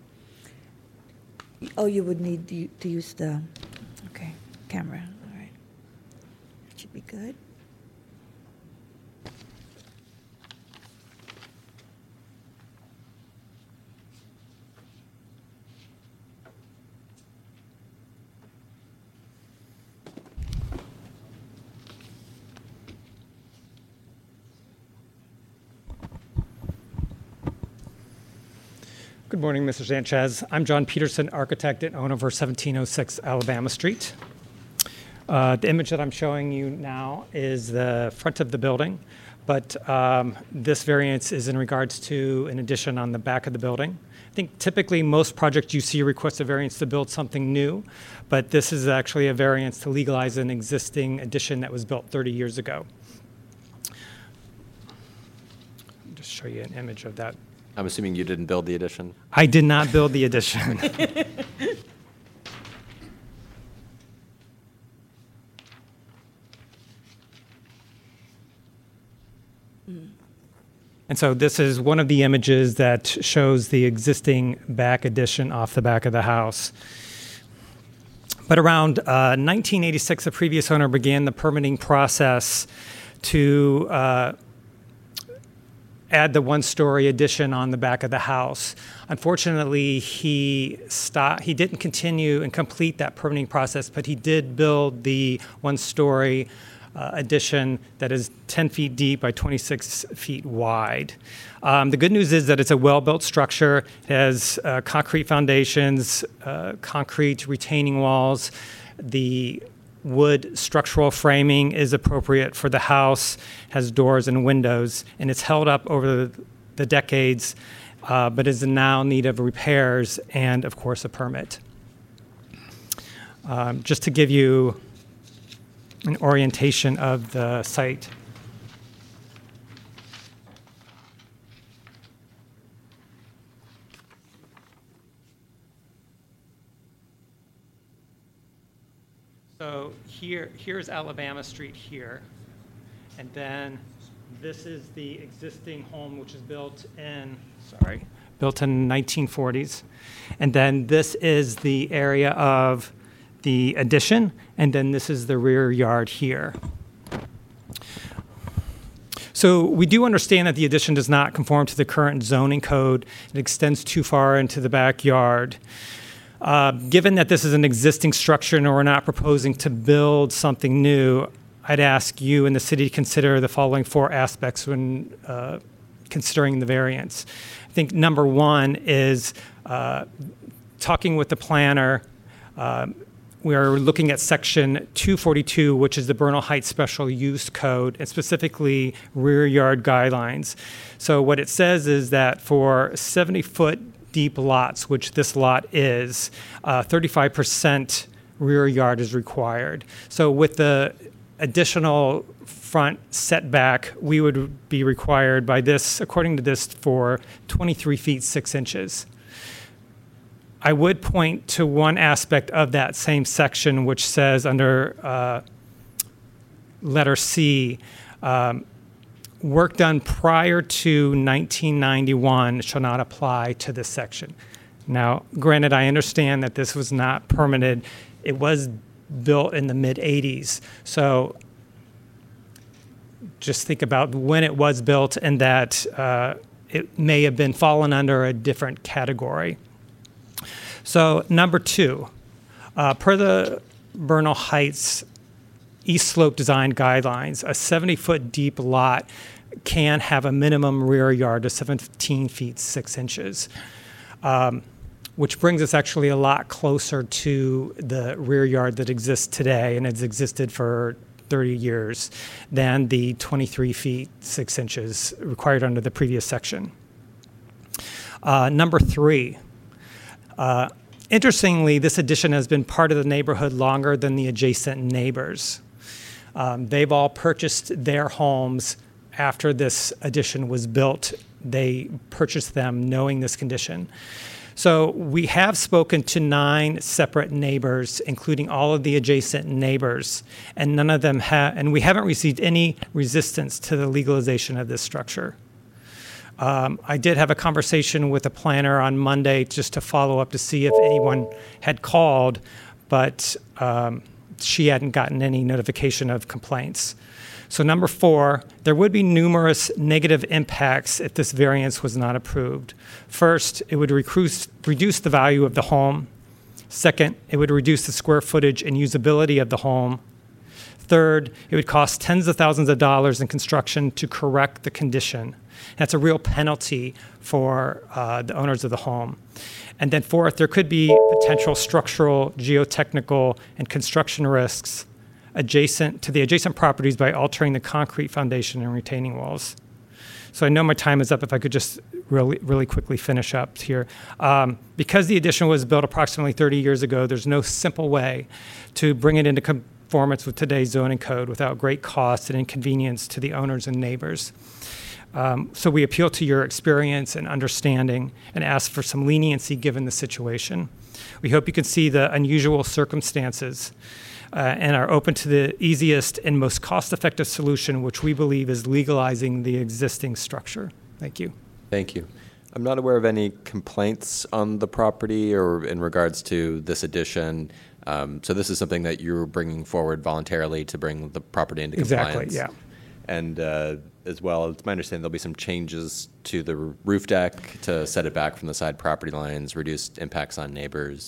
Oh, you would need to to use the, okay, camera, all right. That should be good. Good morning, Mister Sanchez. I'm John Peterson, architect and owner of seventeen oh six Alabama Street. Uh, the image that I'm showing you now is the front of the building, but um, this variance is in regards to an addition on the back of the building. I think typically most projects you see request a variance to build something new, but this is actually a variance to legalize an existing addition that was built thirty years ago. I'll just show you an image of that. I'm assuming you didn't build the addition? I did not build the addition. And so this is one of the images that shows the existing back addition off the back of the house. But around uh, nineteen eighty-six, the previous owner began the permitting process to uh, add the one-story addition on the back of the house. Unfortunately, he stopped, he didn't continue and complete that permitting process, but he did build the one-story uh, addition that is ten feet deep by twenty-six feet wide. Um, the good news is that it's a well-built structure. It has uh, concrete foundations, uh, concrete retaining walls. The wood structural framing is appropriate for the house, has doors and windows, and it's held up over the, the decades, uh, but is in now need of repairs and, of course, a permit. Um, just to give you an orientation of the site. So here, here's Alabama Street here, and then this is the existing home, which is built in, sorry, built in nineteen forties, and then this is the area of the addition, and then this is the rear yard here. So we do understand that the addition does not conform to the current zoning code. It extends too far into the backyard. Uh, given that this is an existing structure and we're not proposing to build something new, I'd ask you and the city to consider the following four aspects when uh, considering the variance. I think number one is uh, talking with the planner. Uh, we are looking at section two forty-two, which is the Bernal Heights Special Use Code, and specifically rear yard guidelines. So what it says is that for seventy foot deep lots, which this lot is, uh, thirty-five percent rear yard is required. So with the additional front setback, we would be required by this, according to this, for twenty-three feet six inches. I would point to one aspect of that same section, which says under uh, letter C, um, work done prior to nineteen ninety-one shall not apply to this section. Now, granted, I understand that this was not permitted. It was built in the mid eighties. So just think about when it was built and that uh, it may have been fallen under a different category. So number two, uh, per the Bernal Heights East Slope Design Guidelines, a seventy foot deep lot can have a minimum rear yard of seventeen feet six inches, um, which brings us actually a lot closer to the rear yard that exists today and has existed for thirty years than the twenty-three feet six inches required under the previous section. Uh, number three, uh, interestingly, this addition has been part of the neighborhood longer than the adjacent neighbors. Um, they've all purchased their homes after this addition was built. They purchased them knowing this condition. So we have spoken to nine separate neighbors, including all of the adjacent neighbors, and none of them have, and we haven't received any resistance to the legalization of this structure. Um, I did have a conversation with a planner on Monday just to follow up to see if anyone had called, but um, she hadn't gotten any notification of complaints. So number four, there would be numerous negative impacts if this variance was not approved. First, it would reduce, reduce the value of the home. Second, it would reduce the square footage and usability of the home. Third, it would cost tens of thousands of dollars in construction to correct the condition. That's a real penalty for uh, the owners of the home. And then fourth, there could be potential structural, geotechnical, and construction risks adjacent to the adjacent properties by altering the concrete foundation and retaining walls. So I know my time is up. If I could just really, really quickly finish up here. Um, because the addition was built approximately thirty years ago, there's no simple way to bring it into conformance with today's zoning code without great cost and inconvenience to the owners and neighbors. Um, so we appeal to your experience and understanding and ask for some leniency given the situation. We hope you can see the unusual circumstances uh, and are open to the easiest and most cost-effective solution, which we believe is legalizing the existing structure. Thank you. Thank you. I'm not aware of any complaints on the property or in regards to this addition. Um, so this is something that you're bringing forward voluntarily to bring the property into compliance. Exactly, yeah. And uh, as well, it's my understanding there'll be some changes to the roof deck to set it back from the side property lines, reduced impacts on neighbors.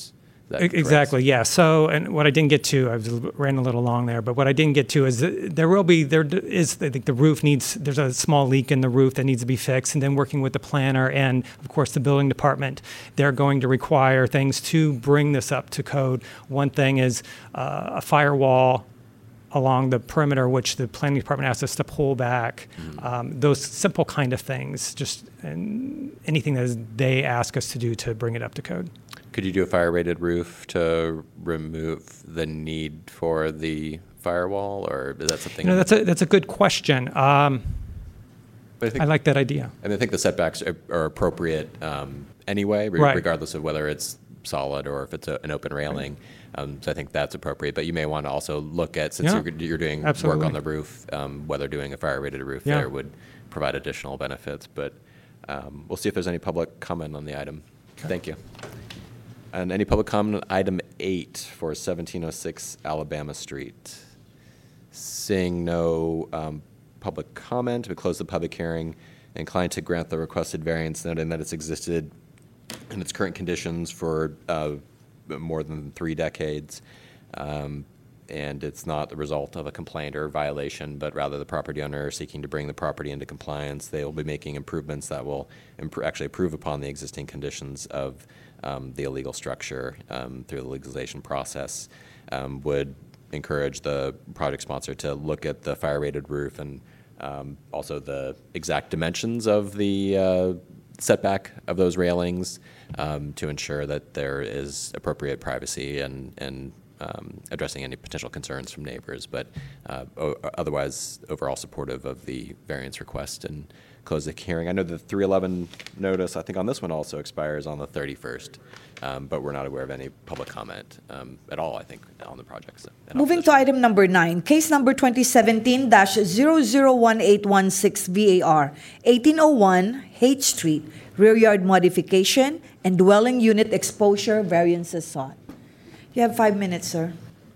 Is that E- correct? Exactly, yeah. So, and what I didn't get to, I was, a little- ran a little long there, but what I didn't get to is that there will be, there d- is, I think the roof needs, there's a small leak in the roof that needs to be fixed, and then working with the planner and, of course, the building department, they're going to require things to bring this up to code. One thing is uh, a firewall along the perimeter, which the planning department asked us to pull back. Mm-hmm. Um, those simple kind of things, just and anything that is, they ask us to do to bring it up to code. Could you do a fire-rated roof to remove the need for the firewall, or is that something? You know, that's a that's a good question. Um, But I, think, I like that idea. I mean, I think the setbacks are, are appropriate um, anyway, re- Right. regardless of whether it's solid or if it's a, an open railing. Um, so I think that's appropriate. But you may want to also look at, since Yeah. you're, you're doing Absolutely. work on the roof, um, whether doing a fire-rated roof Yeah. there would provide additional benefits. But um, we'll see if there's any public comment on the item. Thank you. And any public comment on item eight for seventeen oh six Alabama Street? Seeing no um, public comment, we close the public hearing. Inclined to grant the requested variance, noting that it's existed in its current conditions for uh, more than three decades, um, and it's not the result of a complaint or violation, but rather the property owner seeking to bring the property into compliance. They will be making improvements that will impro- actually improve upon the existing conditions of um, the illegal structure um, through the legalization process. Um, would encourage the project sponsor to look at the fire-rated roof and um, also the exact dimensions of the uh, setback of those railings um, to ensure that there is appropriate privacy and, and um, addressing any potential concerns from neighbors, but uh, o- otherwise overall supportive of the variance request and close the hearing. I know the three eleven notice, I think on this one also expires on the thirty-first, um, but we're not aware of any public comment um, at all, I think, on the projects. Moving to item number nine, case number twenty seventeen dash zero zero one eight one six V A R, eighteen oh one Haight Street, rear yard modification and dwelling unit exposure variances sought. You have five minutes, sir.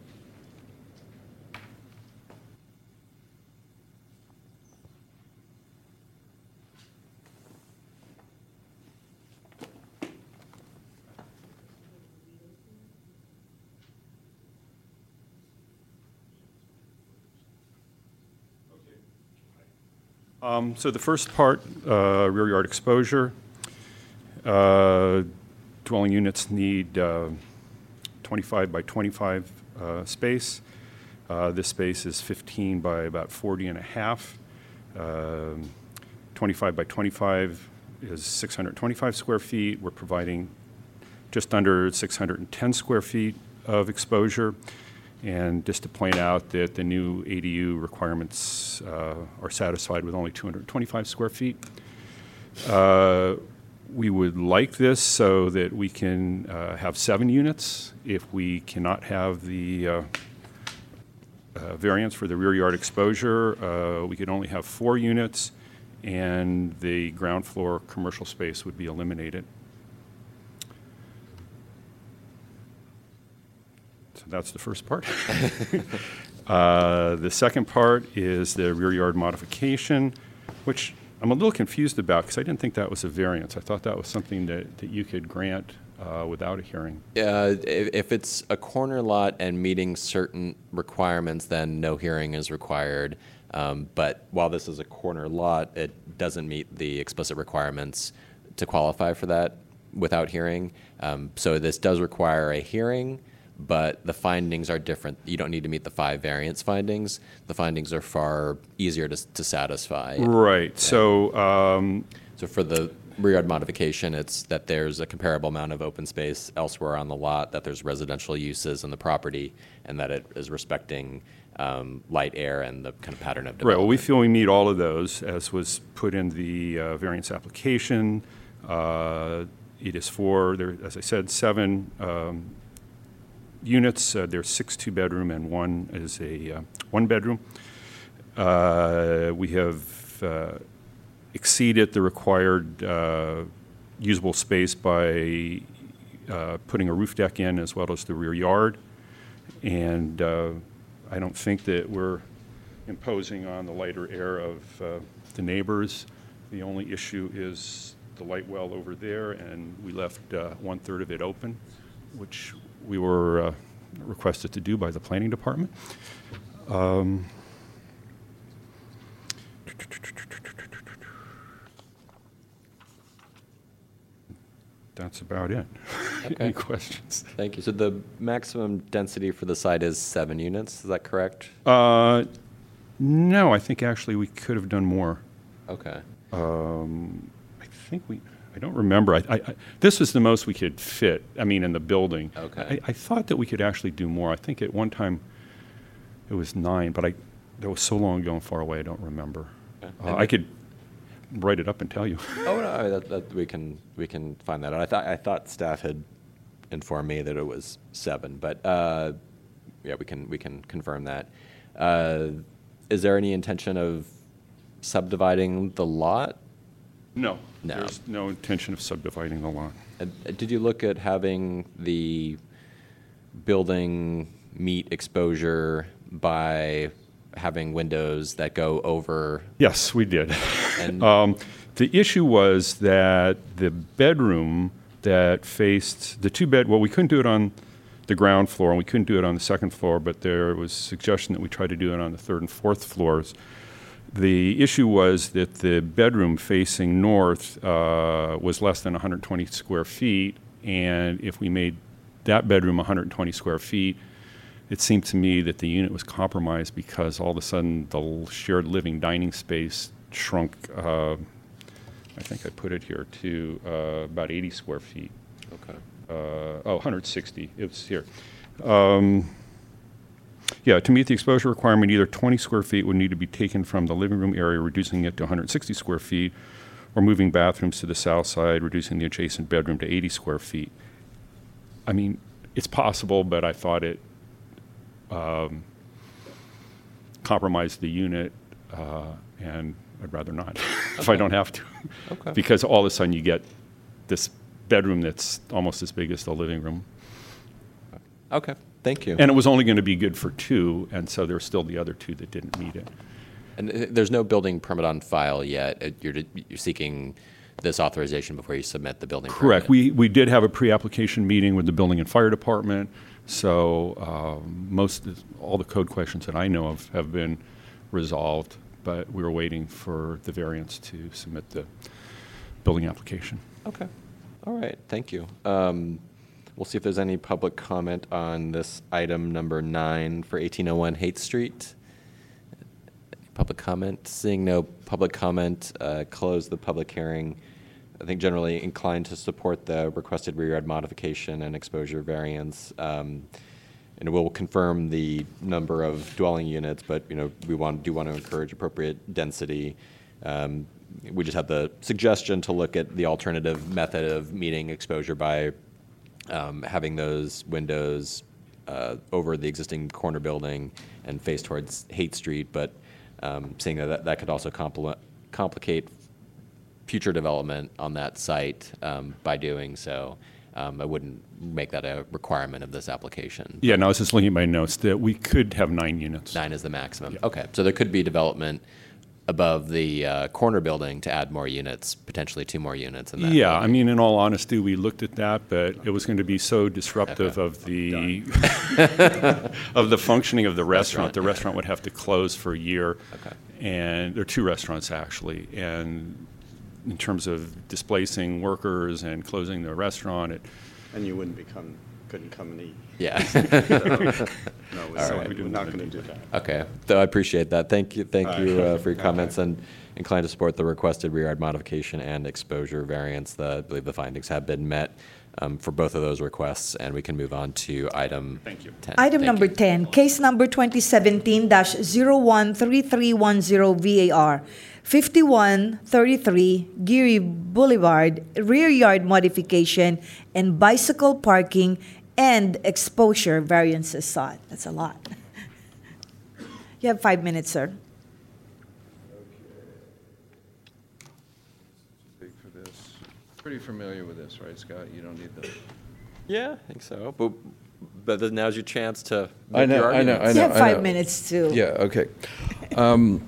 Um, So the first part, uh, rear yard exposure. Uh, Dwelling units need uh, twenty-five by twenty-five uh, space. Uh, This space is fifteen by about forty and a half. Um, twenty-five by twenty-five is six hundred twenty-five square feet. We're providing just under six hundred ten square feet of exposure. And just to point out that the new A D U requirements uh, are satisfied with only two hundred twenty-five square feet. Uh, we would like this so that we can uh, have seven units. If we cannot have the uh, uh, variance for the rear yard exposure, uh, we could only have four units, and the ground floor commercial space would be eliminated. So that's the first part. uh, the second part is the rear yard modification, which I'm a little confused about because I didn't think that was a variance. I thought that was something that, that you could grant uh, without a hearing. Uh, if, if it's a corner lot and meeting certain requirements, then no hearing is required. Um, but while this is a corner lot, it doesn't meet the explicit requirements to qualify for that without hearing. Um, so this does require a hearing, but the findings are different. You don't need to meet the five variance findings. The findings are far easier to, to satisfy. Right. So, um, so for the rear yard modification, it's that there's a comparable amount of open space elsewhere on the lot, that there's residential uses in the property, and that it is respecting um, light, air, and the kind of pattern of development. right. Well, we feel we meet all of those, as was put in the uh, variance application. Uh, it is for, there, as I said, seven um, units. Uh, there's six two-bedroom and one is a uh, one-bedroom. Uh, we have uh, exceeded the required uh, usable space by uh, putting a roof deck in as well as the rear yard. And uh, I don't think that we're imposing on the lighter air of uh, the neighbors. The only issue is the light well over there, and we left uh, one-third of it open, which we were uh, requested to do by the planning department. Um, That's about it. Okay. Any questions? Thank you. So the maximum density for the site is seven units, is that correct? Uh, no, I think actually we could have done more. Okay. Um, I think we, I don't remember. I, I, I, this was the most we could fit, I mean, in the building. Okay. I, I thought that we could actually do more. I think at one time it was nine, but I, that was so long ago and far away, I don't remember. Okay. Uh, I could write it up and tell you. Oh, no, that, that, we can, we can find that out. I thought, I thought staff had informed me that it was seven, but, uh, yeah, we can, we can confirm that. Uh, is there any intention of subdividing the lot? No. No. There's no intention of subdividing the lot. Uh, Did you look at having the building meet exposure by having windows that go over? Yes, we did. And- um, the issue was that the bedroom that faced the two bed, well, we couldn't do it on the ground floor and we couldn't do it on the second floor, but there was suggestion that we try to do it on the third and fourth floors. The issue was that the bedroom facing north uh, was less than one hundred twenty square feet, and if we made that bedroom one hundred twenty square feet, it seemed to me that the unit was compromised because all of a sudden the l- shared living dining space shrunk, uh, I think I put it here, to uh, about eighty square feet. Okay. Uh, oh, one hundred sixty, it was here. Um, Yeah, to meet the exposure requirement, either twenty square feet would need to be taken from the living room area, reducing it to one hundred sixty square feet, or moving bathrooms to the south side, reducing the adjacent bedroom to eighty square feet. I mean, it's possible, but I thought it um, compromised the unit, uh, and I'd rather not if I don't have to. Okay. Because all of a sudden you get this bedroom that's almost as big as the living room. Okay, thank you. And it was only going to be good for two, and so there were still the other two that didn't meet it. And uh, there's no building permit on file yet. Uh, You're, you're seeking this authorization before you submit the building Correct. permit? We, we did have a pre-application meeting with the building and fire department, so um, most, of- all the code questions that I know of have been resolved, but we were waiting for the variance to submit the building application. Okay. All right, thank you. Um, We'll see if there's any public comment on this item number nine for eighteen oh one Haight Street. Public comment? Seeing no public comment, uh, close the public hearing. I think generally inclined to support the requested rear yard modification and exposure variance. Um, and we'll confirm the number of dwelling units, but you know we want do want to encourage appropriate density. Um, we just have the suggestion to look at the alternative method of meeting exposure by Um, having those windows uh, over the existing corner building and face towards Haight Street, but um, seeing that that could also compli- complicate future development on that site um, by doing so, um, I wouldn't make that a requirement of this application. Yeah, no, I was just looking at my notes that we could have nine units. Nine is the maximum. Okay, so there could be development above the uh, corner building to add more units, potentially two more units in that Yeah, building. I mean, in all honesty, we looked at that, but it was going to be so disruptive Okay. of the of the functioning of the restaurant. The restaurant would have to close for a year, Okay. and there are two restaurants actually. And in terms of displacing workers and closing the restaurant, it, And you wouldn't become, couldn't come and eat. Yeah. No, All we're right. we're not going to do that. Okay, so I appreciate that. Thank you, thank All you right. uh, for your comments, and inclined to support the requested rear yard modification and exposure variance. The- I believe the findings have been met um, for both of those requests, and we can move on to item Thank you. ten. Item Thank number you. ten, case number twenty seventeen dash zero one three three one zero V A R, fifty-one thirty-three Geary Boulevard, rear yard modification and bicycle parking and exposure variances sought. That's a lot. You have five minutes, sir. Speak for this. Pretty familiar with this, right, Scott? You don't need the. Yeah, I think so, but, but then now's your chance to I make know, your I know, arguments. I You know. have five minutes too. Yeah, okay. Um,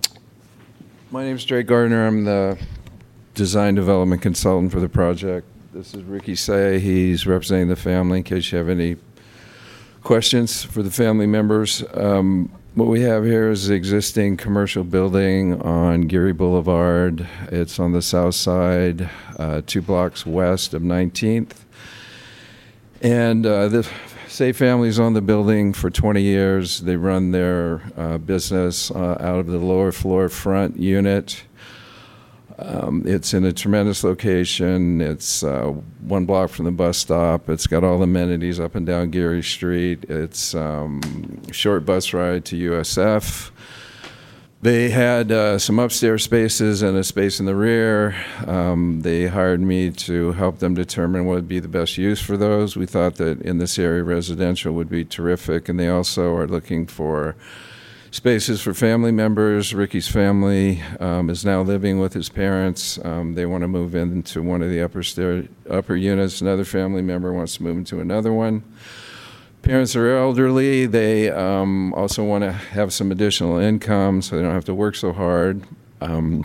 my name's Drake Gardner. I'm the design development consultant for the project. This is Ricky Say. He's representing the family in case you have any questions for the family members. Um, what we have here is the existing commercial building on Geary Boulevard. It's on the south side, uh, two blocks west of nineteenth. And uh, the Say family's on the building for twenty years. They run their uh, business uh, out of the lower floor front unit. Um, it's in a tremendous location. It's uh, one block from the bus stop. It's got all the amenities up and down Geary Street. It's um, short bus ride to U S F. They had uh, some upstairs spaces and a space in the rear. Um, they hired me to help them determine what would be the best use for those. We thought that in this area residential would be terrific, and they also are looking for spaces for family members. Ricky's family um, is now living with his parents. Um, they want to move into one of the upper stair, upper units. Another family member wants to move into another one. Parents are elderly. They um, also want to have some additional income so they don't have to work so hard. Um,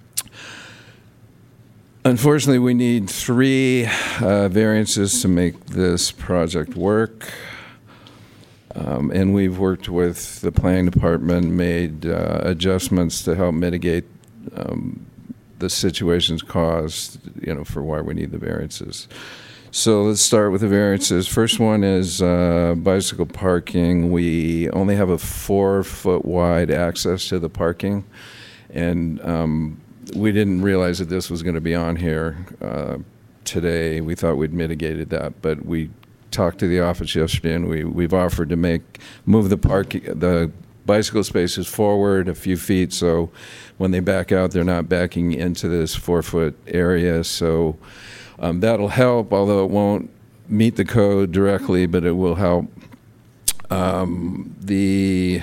unfortunately, we need three uh, variances to make this project work. Um, and we've worked with the planning department, made uh, adjustments to help mitigate um, the situations caused, you know, for why we need the variances. So let's start with the variances. First one is uh, bicycle parking. We only have a four-foot wide access to the parking, and um, we didn't realize that this was going to be on here uh, today. We thought we'd mitigated that, but we talked to the office yesterday, and we, we've offered to make move the park the bicycle spaces forward a few feet, so when they back out, they're not backing into this four-foot area. So um, that'll help, although it won't meet the code directly, but it will help. Um, the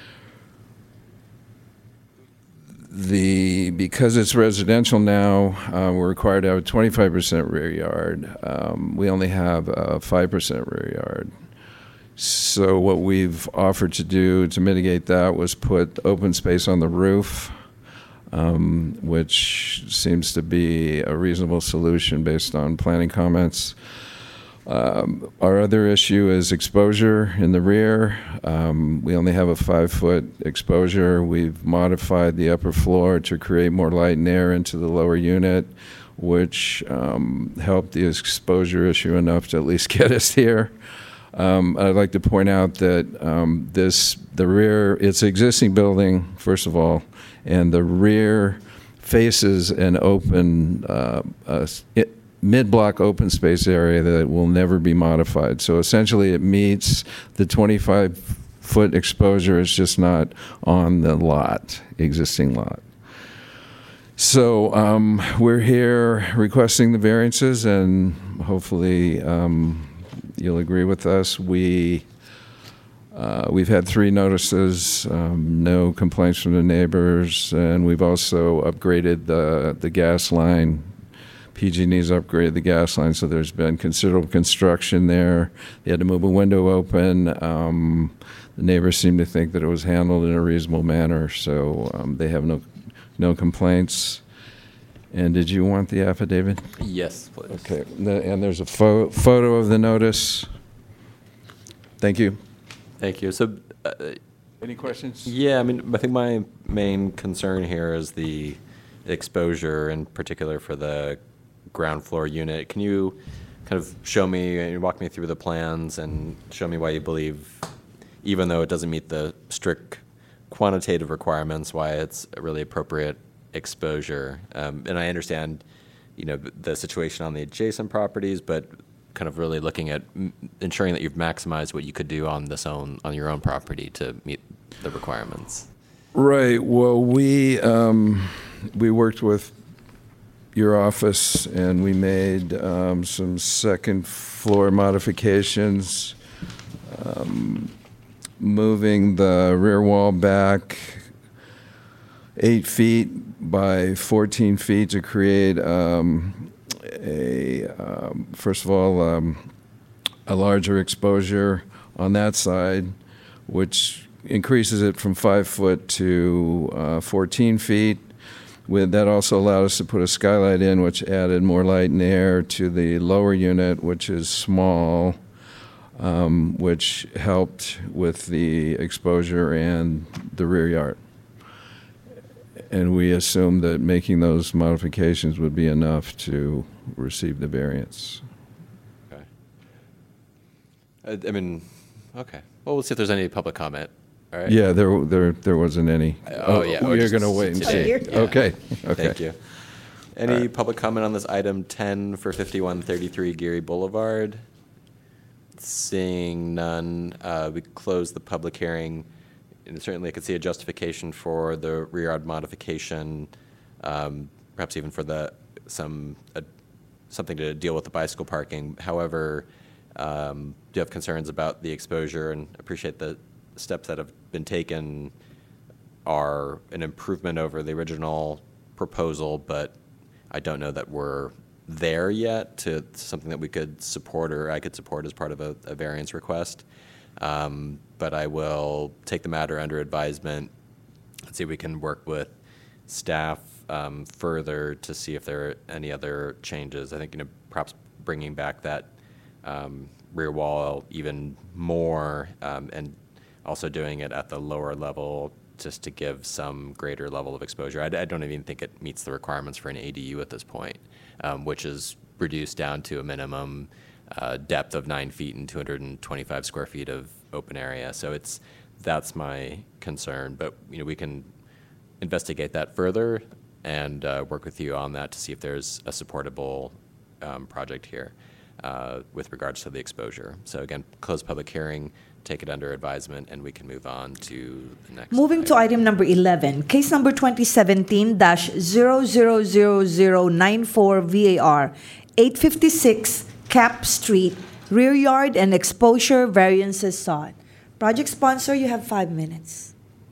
The, because it's residential now, uh, we're required to have a twenty-five percent rear yard. Um, we only have a five percent rear yard. So what we've offered to do to mitigate that was put open space on the roof, um, which seems to be a reasonable solution based on planning comments. Um, our other issue is exposure in the rear. Um, we only have a five-foot exposure. We've modified the upper floor to create more light and air into the lower unit, which um, helped the exposure issue enough to at least get us here. Um, I'd like to point out that um, this, the rear, it's an existing building, first of all, and the rear faces an open uh, uh, it, mid-block open space area that will never be modified. So essentially it meets the twenty-five foot exposure. It's just not on the lot, existing lot. So um, we're here requesting the variances, and hopefully um, you'll agree with us. We, uh, we've had three notices, um, no complaints from the neighbors, and we've also upgraded the, the gas line. P G and E's upgraded the gas line, so there's been considerable construction there. They had to move a window open. Um, the neighbors seem to think that it was handled in a reasonable manner, so um, they have no no complaints. And did you want the affidavit? Yes, please. Okay, the, and there's a pho photo of the notice. Thank you. Thank you. So, uh, any questions? Yeah, I mean, I think my main concern here is the exposure, in particular for the ground floor unit. Can you kind of show me, walk me through the plans and show me why you believe, even though it doesn't meet the strict quantitative requirements, why it's a really appropriate exposure? Um, and I understand, you know, the situation on the adjacent properties, but kind of really looking at m ensuring that you've maximized what you could do on this own, on your own property to meet the requirements. Right. Well, we um, we worked with your office, and we made um, some second floor modifications, um, moving the rear wall back eight feet by fourteen feet to create um, a, um, first of all, um, a larger exposure on that side, which increases it from five foot to uh, fourteen feet. With, that also allowed us to put a skylight in, which added more light and air to the lower unit, which is small, um, which helped with the exposure and the rear yard. And we assumed that making those modifications would be enough to receive the variance. Okay. I, I mean, okay. Well, we'll see if there's any public comment. All right. Yeah, there, there, there wasn't any. Oh, yeah. Oh, You're just going to wait and today. see. Yeah. Okay, okay. Thank you. Any All right. public comment on this item ten for fifty-one thirty-three Geary Boulevard? Seeing none, uh, we close the public hearing. And certainly I could see a justification for the rear yard modification, um, perhaps even for the some uh, something to deal with the bicycle parking. However, um, do you have concerns about the exposure, and appreciate the steps that have been taken are an improvement over the original proposal, but I don't know that we're there yet to something that we could support or I could support as part of a, a variance request. Um, but I will take the matter under advisement and see if we can work with staff um, further to see if there are any other changes. I think, you know, perhaps bringing back that um, rear wall even more um, and also doing it at the lower level just to give some greater level of exposure. I, I don't even think it meets the requirements for an A D U at this point, um, which is reduced down to a minimum uh, depth of nine feet and two hundred twenty-five square feet of open area. So it's that's my concern. But you know, we can investigate that further and uh, work with you on that to see if there's a supportable um, project here uh, with regards to the exposure. So again, close public hearing, take it under advisement, and we can move on to the next. Moving to item number eleven, case number twenty seventeen dash zero zero zero zero nine four V A R, eight fifty-six Cap Street, rear yard and exposure variances sought. Project sponsor, you have five minutes.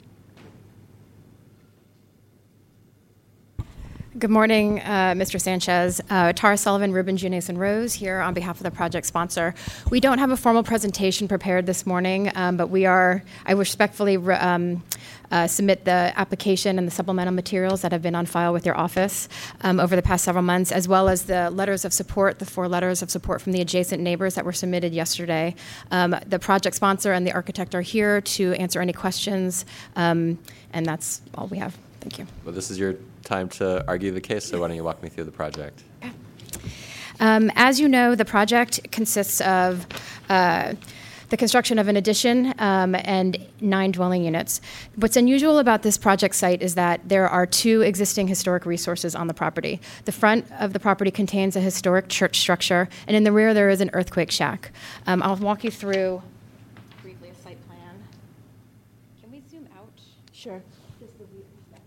Good morning, uh, Mister Sanchez. Uh, Tara Sullivan, Ruben Junes and Rose here on behalf of the project sponsor. We don't have a formal presentation prepared this morning, um, but we are, I respectfully re- um, uh, submit the application and the supplemental materials that have been on file with your office um, over the past several months, as well as the letters of support, the four letters of support from the adjacent neighbors that were submitted yesterday. Um, the project sponsor and the architect are here to answer any questions, um, and that's all we have. Thank you. Well, this is your time to argue the case, so why don't you walk me through the project? Okay. Um, as you know, the project consists of uh, the construction of an addition um, and nine dwelling units. What's unusual about this project site is that there are two existing historic resources on the property. The front of the property contains a historic church structure, and in the rear there is an earthquake shack. Um, I'll walk you through briefly a site plan. Can we zoom out? Sure. Just the view perspective.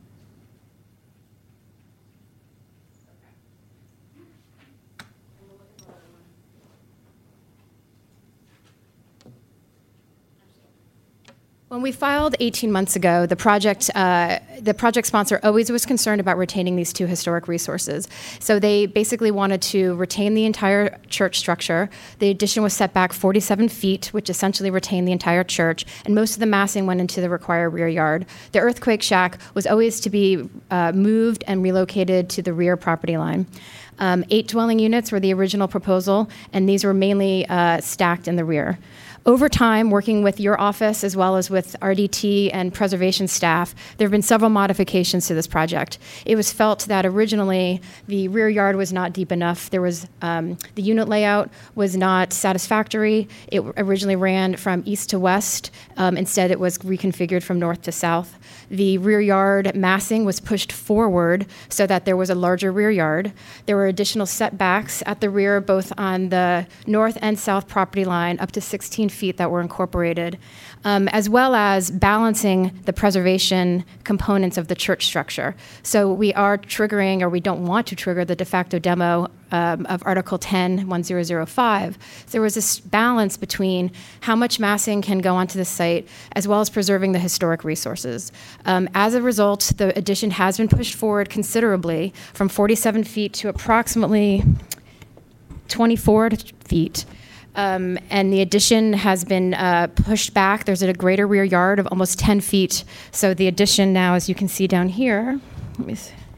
When we filed eighteen months ago, the project, uh, the project sponsor always was concerned about retaining these two historic resources. So they basically wanted to retain the entire church structure. The addition was set back forty-seven feet, which essentially retained the entire church, and most of the massing went into the required rear yard. The earthquake shack was always to be uh, moved and relocated to the rear property line. Um, eight dwelling units were the original proposal, and these were mainly uh, stacked in the rear. Over time, working with your office as well as with R D T and preservation staff, there have been several modifications to this project. It was felt that originally the rear yard was not deep enough. There was um, the unit layout was not satisfactory. It originally ran from east to west. Um, instead, it was reconfigured from north to south. The rear yard massing was pushed forward so that there was a larger rear yard. There were additional setbacks at the rear, both on the north and south property line, up to sixteen feet that were incorporated, um, as well as balancing the preservation components of the church structure. So we are triggering, or we don't want to trigger, the de facto demo um, of Article ten, one thousand five. So there was this balance between how much massing can go onto the site, as well as preserving the historic resources. Um, as a result, the addition has been pushed forward considerably from forty-seven feet to approximately twenty-four feet. Um, and the addition has been uh, pushed back. There's a greater rear yard of almost ten feet. So the addition now, as you can see down here, let me see.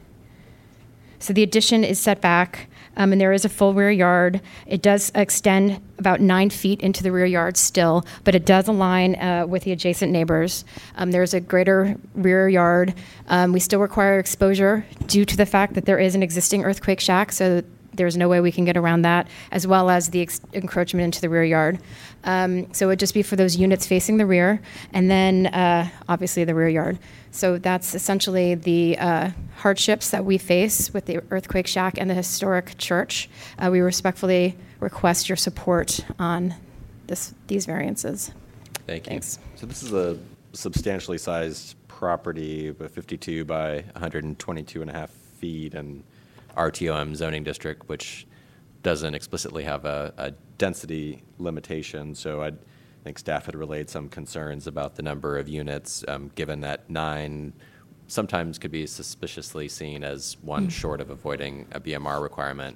So the addition is set back, um, and there is a full rear yard. It does extend about nine feet into the rear yard still, but it does align uh, with the adjacent neighbors. Um, there's a greater rear yard. Um, we still require exposure due to the fact that there is an existing earthquake shack, so there's no way we can get around that, as well as the ex- encroachment into the rear yard. Um, so it would just be for those units facing the rear, and then uh, obviously the rear yard. So that's essentially the uh, hardships that we face with the earthquake shack and the historic church. Uh, we respectfully request your support on this, these variances. Thank you. Thanks. So this is a substantially sized property, about fifty-two by one hundred twenty-two and a half feet, and R T O M zoning district, which doesn't explicitly have a, a density limitation. So I'd, I think staff had relayed some concerns about the number of units, um, given that nine sometimes could be suspiciously seen as one mm. short of avoiding a B M R requirement.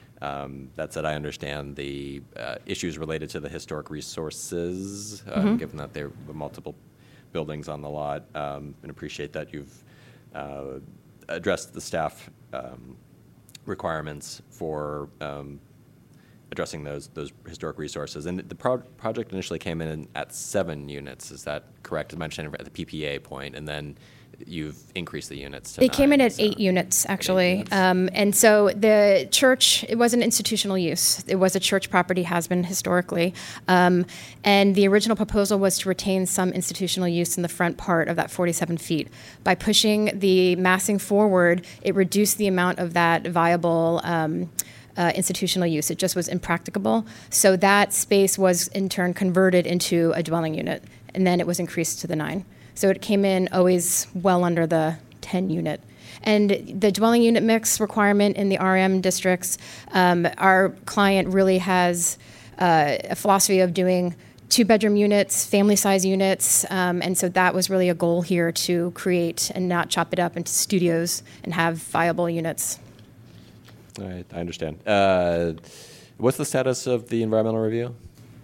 Um, that said, I understand the uh, issues related to the historic resources, um, mm-hmm. given that there were multiple buildings on the lot, um, and appreciate that you've uh, addressed the staff um, requirements for um, addressing those those historic resources. And the pro- project initially came in at seven units. Is that correct? As mentioned at the P P A point, and then you've increased the units to It nine, came in at so eight units, actually. Eight units. Um, and so the church, it wasn't institutional use. It was a church property, has been historically. Um, and the original proposal was to retain some institutional use in the front part of that forty-seven feet. By pushing the massing forward, it reduced the amount of that viable um, uh, institutional use. It just was impracticable. So that space was in turn converted into a dwelling unit, and then it was increased to the nine. So it came in always well under the ten unit. And the dwelling unit mix requirement in the R M districts, um, our client really has uh, a philosophy of doing two bedroom units, family size units. Um, and so that was really a goal here, to create and not chop it up into studios and have viable units. All right, I understand. Uh, what's the status of the environmental review?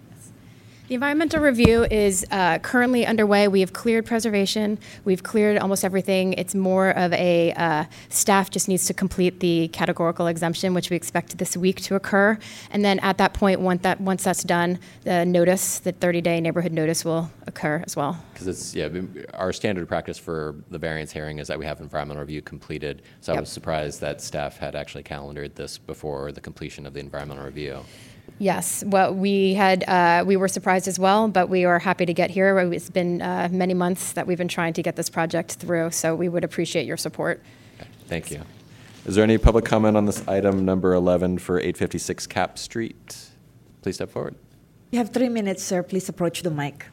The environmental review is uh, currently underway. We have cleared preservation. We've cleared almost everything. It's more of a uh, staff just needs to complete the categorical exemption, which we expect this week to occur. And then at that point, once that once that's done, the notice, the thirty-day neighborhood notice, will occur as well. Because it's yeah, our standard practice for the variance hearing is that we have environmental review completed. So Yep. I was surprised that staff had actually calendared this before the completion of the environmental review. Yes, well, we had uh, we were surprised as well, but we are happy to get here. It's been uh, many months that we've been trying to get this project through, so we would appreciate your support. Okay, thank you. Is there any public comment on this item number eleven for eight fifty-six Cap Street? Please step forward. You have three minutes, sir. Please approach the mic.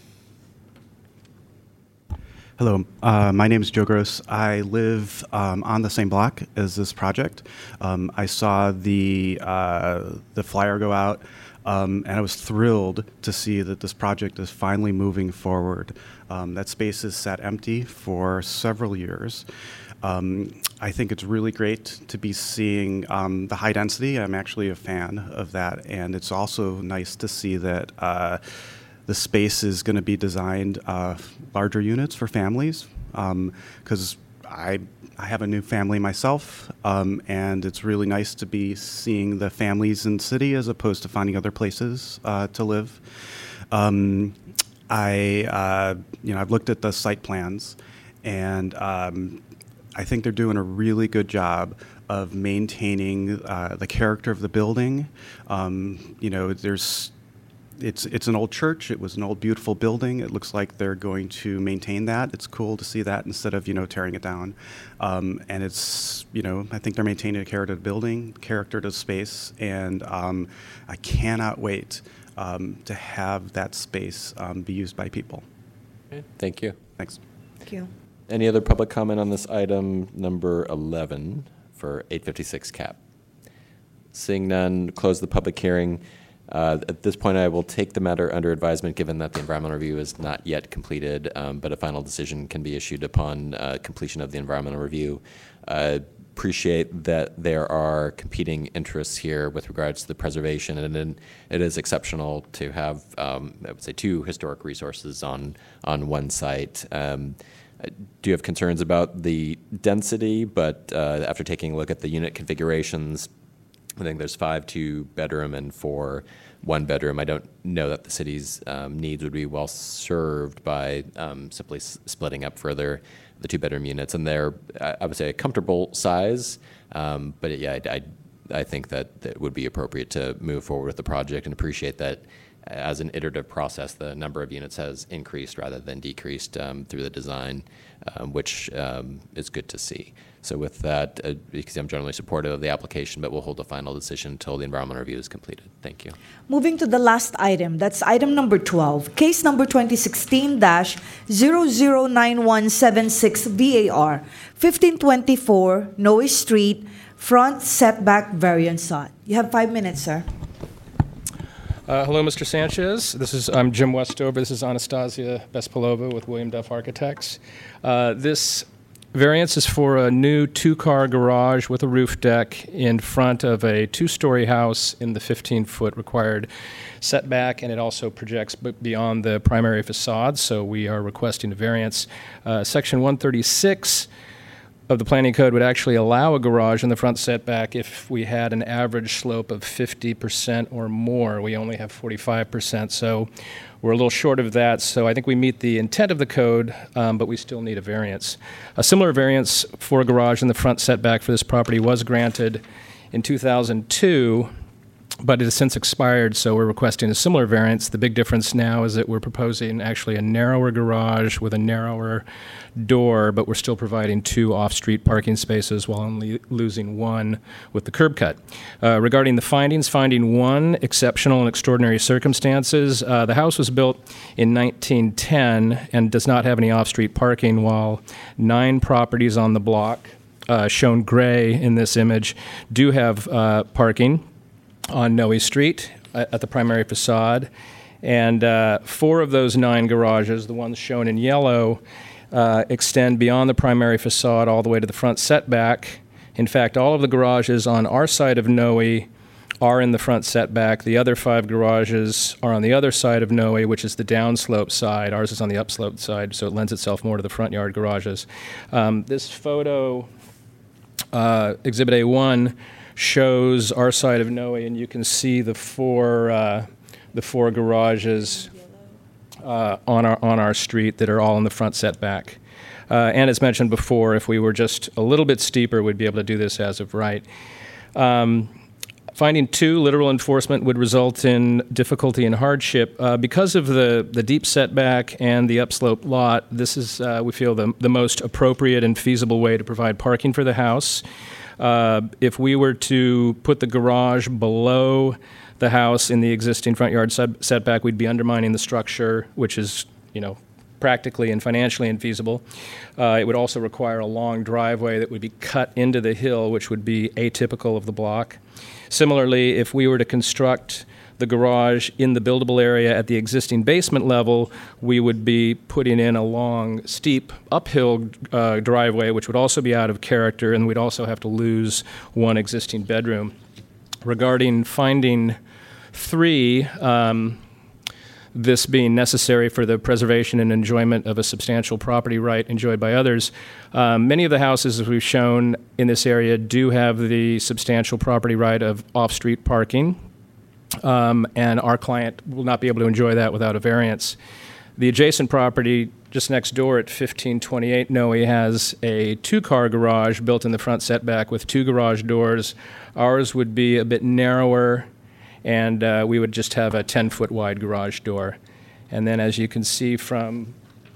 Hello, uh, my name is Joe Gross. I live um, on the same block as this project. Um, I saw the uh, the flyer go out, um, and I was thrilled to see that this project is finally moving forward. Um, that space has sat empty for several years. Um, I think it's really great to be seeing um, the high density. I'm actually a fan of that, and it's also nice to see that uh, the space is going to be designed uh, larger units for families, because um, I I have a new family myself, um, and it's really nice to be seeing the families in the city as opposed to finding other places uh, to live. Um, I uh, you know I've looked at the site plans, and um, I think they're doing a really good job of maintaining uh, the character of the building. Um, you know, there's It's it's an old church. It was an old, beautiful building. It looks like they're going to maintain that. It's cool to see that instead of, you know, tearing it down. Um, and it's, you know, I think they're maintaining a character to the building, character to space, and um, I cannot wait um, to have that space um, be used by people. Okay, thank you. Thanks. Thank you. Any other public comment on this item number eleven for eight fifty-six Cap? Seeing none, close the public hearing. Uh, at this point, I will take the matter under advisement, given that the environmental review is not yet completed, um, but a final decision can be issued upon uh, completion of the environmental review. I appreciate that there are competing interests here with regards to the preservation, and, and it is exceptional to have, um, I would say, two historic resources on on one site. Um, I do have concerns about the density, but uh, after taking a look at the unit configurations, I think there's five two-bedroom and four one-bedroom. I don't know that the city's um, needs would be well served by um, simply s- splitting up further the two-bedroom units. And they're, I I would say, a comfortable size, um, but yeah, I, I, I think that, that it would be appropriate to move forward with the project and appreciate that as an iterative process, the number of units has increased rather than decreased um, through the design, um, which um, is good to see. So with that, uh, because I'm generally supportive of the application, but we'll hold a final decision until the environmental review is completed. Thank you. Moving to the last item, that's item number twelve, case number twenty sixteen dash zero zero nine one seven six V A R, fifteen twenty-four Noe Street, front setback variance sought. You have five minutes, sir. Uh, hello, Mister Sanchez. This is I'm Jim Westover. This is Anastasia Bespalova with William Duff Architects. Uh, this variance is for a new two-car garage with a roof deck in front of a two-story house in the fifteen-foot required setback, and it also projects b- beyond the primary facade, so we are requesting a variance. Uh, Section one thirty-six of the planning code would actually allow a garage in the front setback if we had an average slope of fifty percent or more. We only have forty-five percent, so we're a little short of that. So I think we meet the intent of the code, um, but we still need a variance. A similar variance for a garage in the front setback for this property was granted in two thousand two, but it has since expired, so we're requesting a similar variance. The big difference now is that we're proposing actually a narrower garage with a narrower door, but we're still providing two off-street parking spaces while only losing one with the curb cut. Uh, regarding the findings, finding one, exceptional and extraordinary circumstances. Uh, the house was built in nineteen ten and does not have any off-street parking, while nine properties on the block, uh, shown gray in this image, do have uh, parking on Noe Street uh, at the primary facade. And uh, four of those nine garages, the ones shown in yellow, uh, extend beyond the primary facade all the way to the front setback. In fact, all of the garages on our side of Noe are in the front setback. The other five garages are on the other side of Noe, which is the downslope side. Ours is on the upslope side, so it lends itself more to the front yard garages. Um, this photo, uh, Exhibit A one, shows our side of Noe, and you can see the four uh, the four garages uh, on our on our street that are all in the front setback. Uh, and as mentioned before, if we were just a little bit steeper, we'd be able to do this as of right. Um, finding two, literal enforcement would result in difficulty and hardship. Uh, because of the, the deep setback and the upslope lot, this is, uh, we feel, the, the most appropriate and feasible way to provide parking for the house. Uh, if we were to put the garage below the house in the existing front yard sub- setback, we'd be undermining the structure, which is, you know, practically and financially infeasible. Uh, it would also require a long driveway that would be cut into the hill, which would be atypical of the block. Similarly, if we were to construct the garage in the buildable area at the existing basement level, we would be putting in a long, steep, uphill uh, driveway, which would also be out of character, and we'd also have to lose one existing bedroom. Regarding finding three, um, this being necessary for the preservation and enjoyment of a substantial property right enjoyed by others. Um, many of the houses, as we've shown in this area, do have the substantial property right of off-street parking, um, and our client will not be able to enjoy that without a variance. The adjacent property just next door at fifteen twenty-eight Noe has a two-car garage built in the front setback with two garage doors. Ours would be a bit narrower, and uh, we would just have a ten-foot wide garage door. And then, as you can see from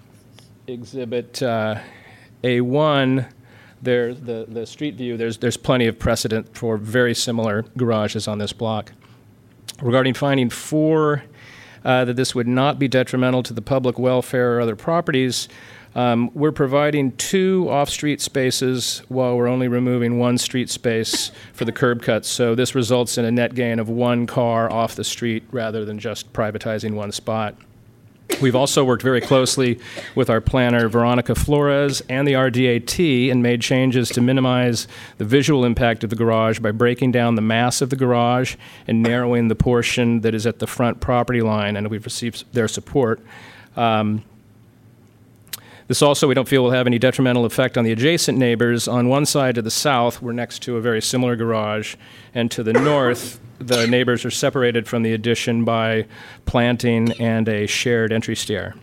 Exhibit uh, A one, there, the, the street view, there's, there's plenty of precedent for very similar garages on this block. Regarding finding four, uh, that this would not be detrimental to the public welfare or other properties, Um, we're providing two off-street spaces while we're only removing one street space for the curb cuts. So this results in a net gain of one car off the street rather than just privatizing one spot. We've also worked very closely with our planner, Veronica Flores, and the R D A T and made changes to minimize the visual impact of the garage by breaking down the mass of the garage and narrowing the portion that is at the front property line, and we've received their support. Um, This also, we don't feel, will have any detrimental effect on the adjacent neighbors. On one side to the south, we're next to a very similar garage, and to the north, the neighbors are separated from the addition by planting and a shared entry stair.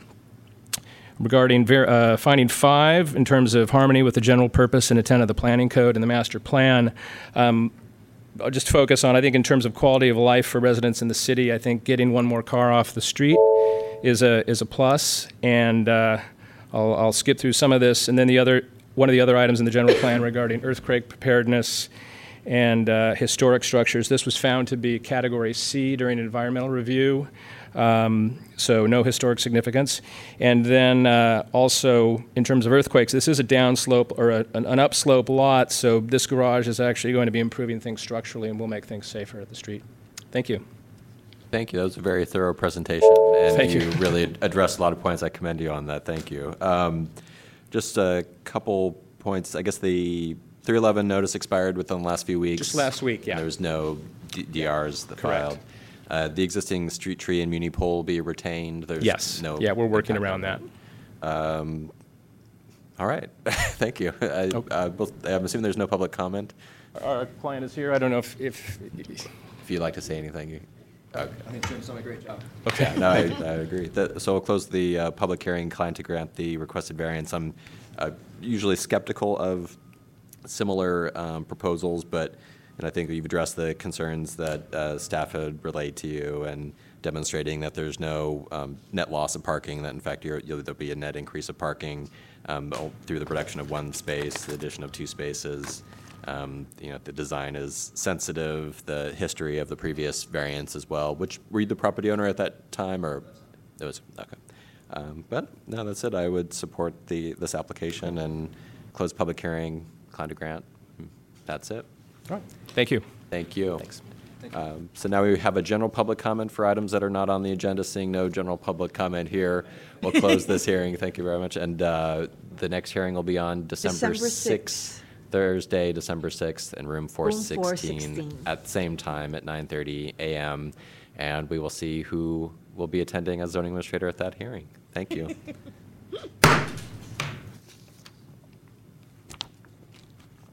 Regarding ver- uh, finding five, in terms of harmony with the general purpose and intent of the planning code and the master plan, um, I'll just focus on, I think in terms of quality of life for residents in the city, I think getting one more car off the street is a is a plus, and uh, I'll, I'll skip through some of this. And then the other, one of the other items in the general plan regarding earthquake preparedness and uh, historic structures, this was found to be category C during environmental review. Um, so no historic significance. And then uh, also, in terms of earthquakes, this is a downslope or a, an, an upslope lot, so this garage is actually going to be improving things structurally and will make things safer at the street. Thank you. Thank you. That was a very thorough presentation, and Thank you you. really addressed a lot of points. I commend you on that. Thank you. Um, just a couple points. I guess the three eleven notice expired within the last few weeks. Just last week, yeah. There was no D- DRs that Correct. filed. Uh, the existing street tree and muni pole will be retained. There's Yes. no. Yeah, we're working impact around on Um, all right. Thank you. I, uh, both- I'm assuming there's no public comment. Our client is here. I don't know if... if If you'd like to say anything. You, okay. I think Jim's done a great job. Okay, no, I, I agree. The- So we'll close the uh, public hearing, inclined to grant the requested variance. I'm uh, usually skeptical of similar um, proposals, but, and I think you've addressed the concerns that uh, staff had relayed to you, and demonstrating that there's no um, net loss of parking, that in fact you're, you'll, there'll be a net increase of parking um, through the production of one space, the addition of two spaces. Um, you know, the design is sensitive, the history of the previous variance as well. Which, were you the property owner at that time, or it was, okay. Um, but no, that's it. I would support the, this application and close public hearing, inclined to grant. That's it. All right. Thank you. Thank you. Thanks. Um, so now we have a general public comment for items that are not on the agenda. Seeing no general public comment here, we'll close this hearing. Thank you very much. And uh, the next hearing will be on December December sixth, Thursday, December sixth, in room four Room four sixteen sixteen. at the same time at nine thirty a m And we will see who will be attending as zoning administrator at that hearing. Thank you.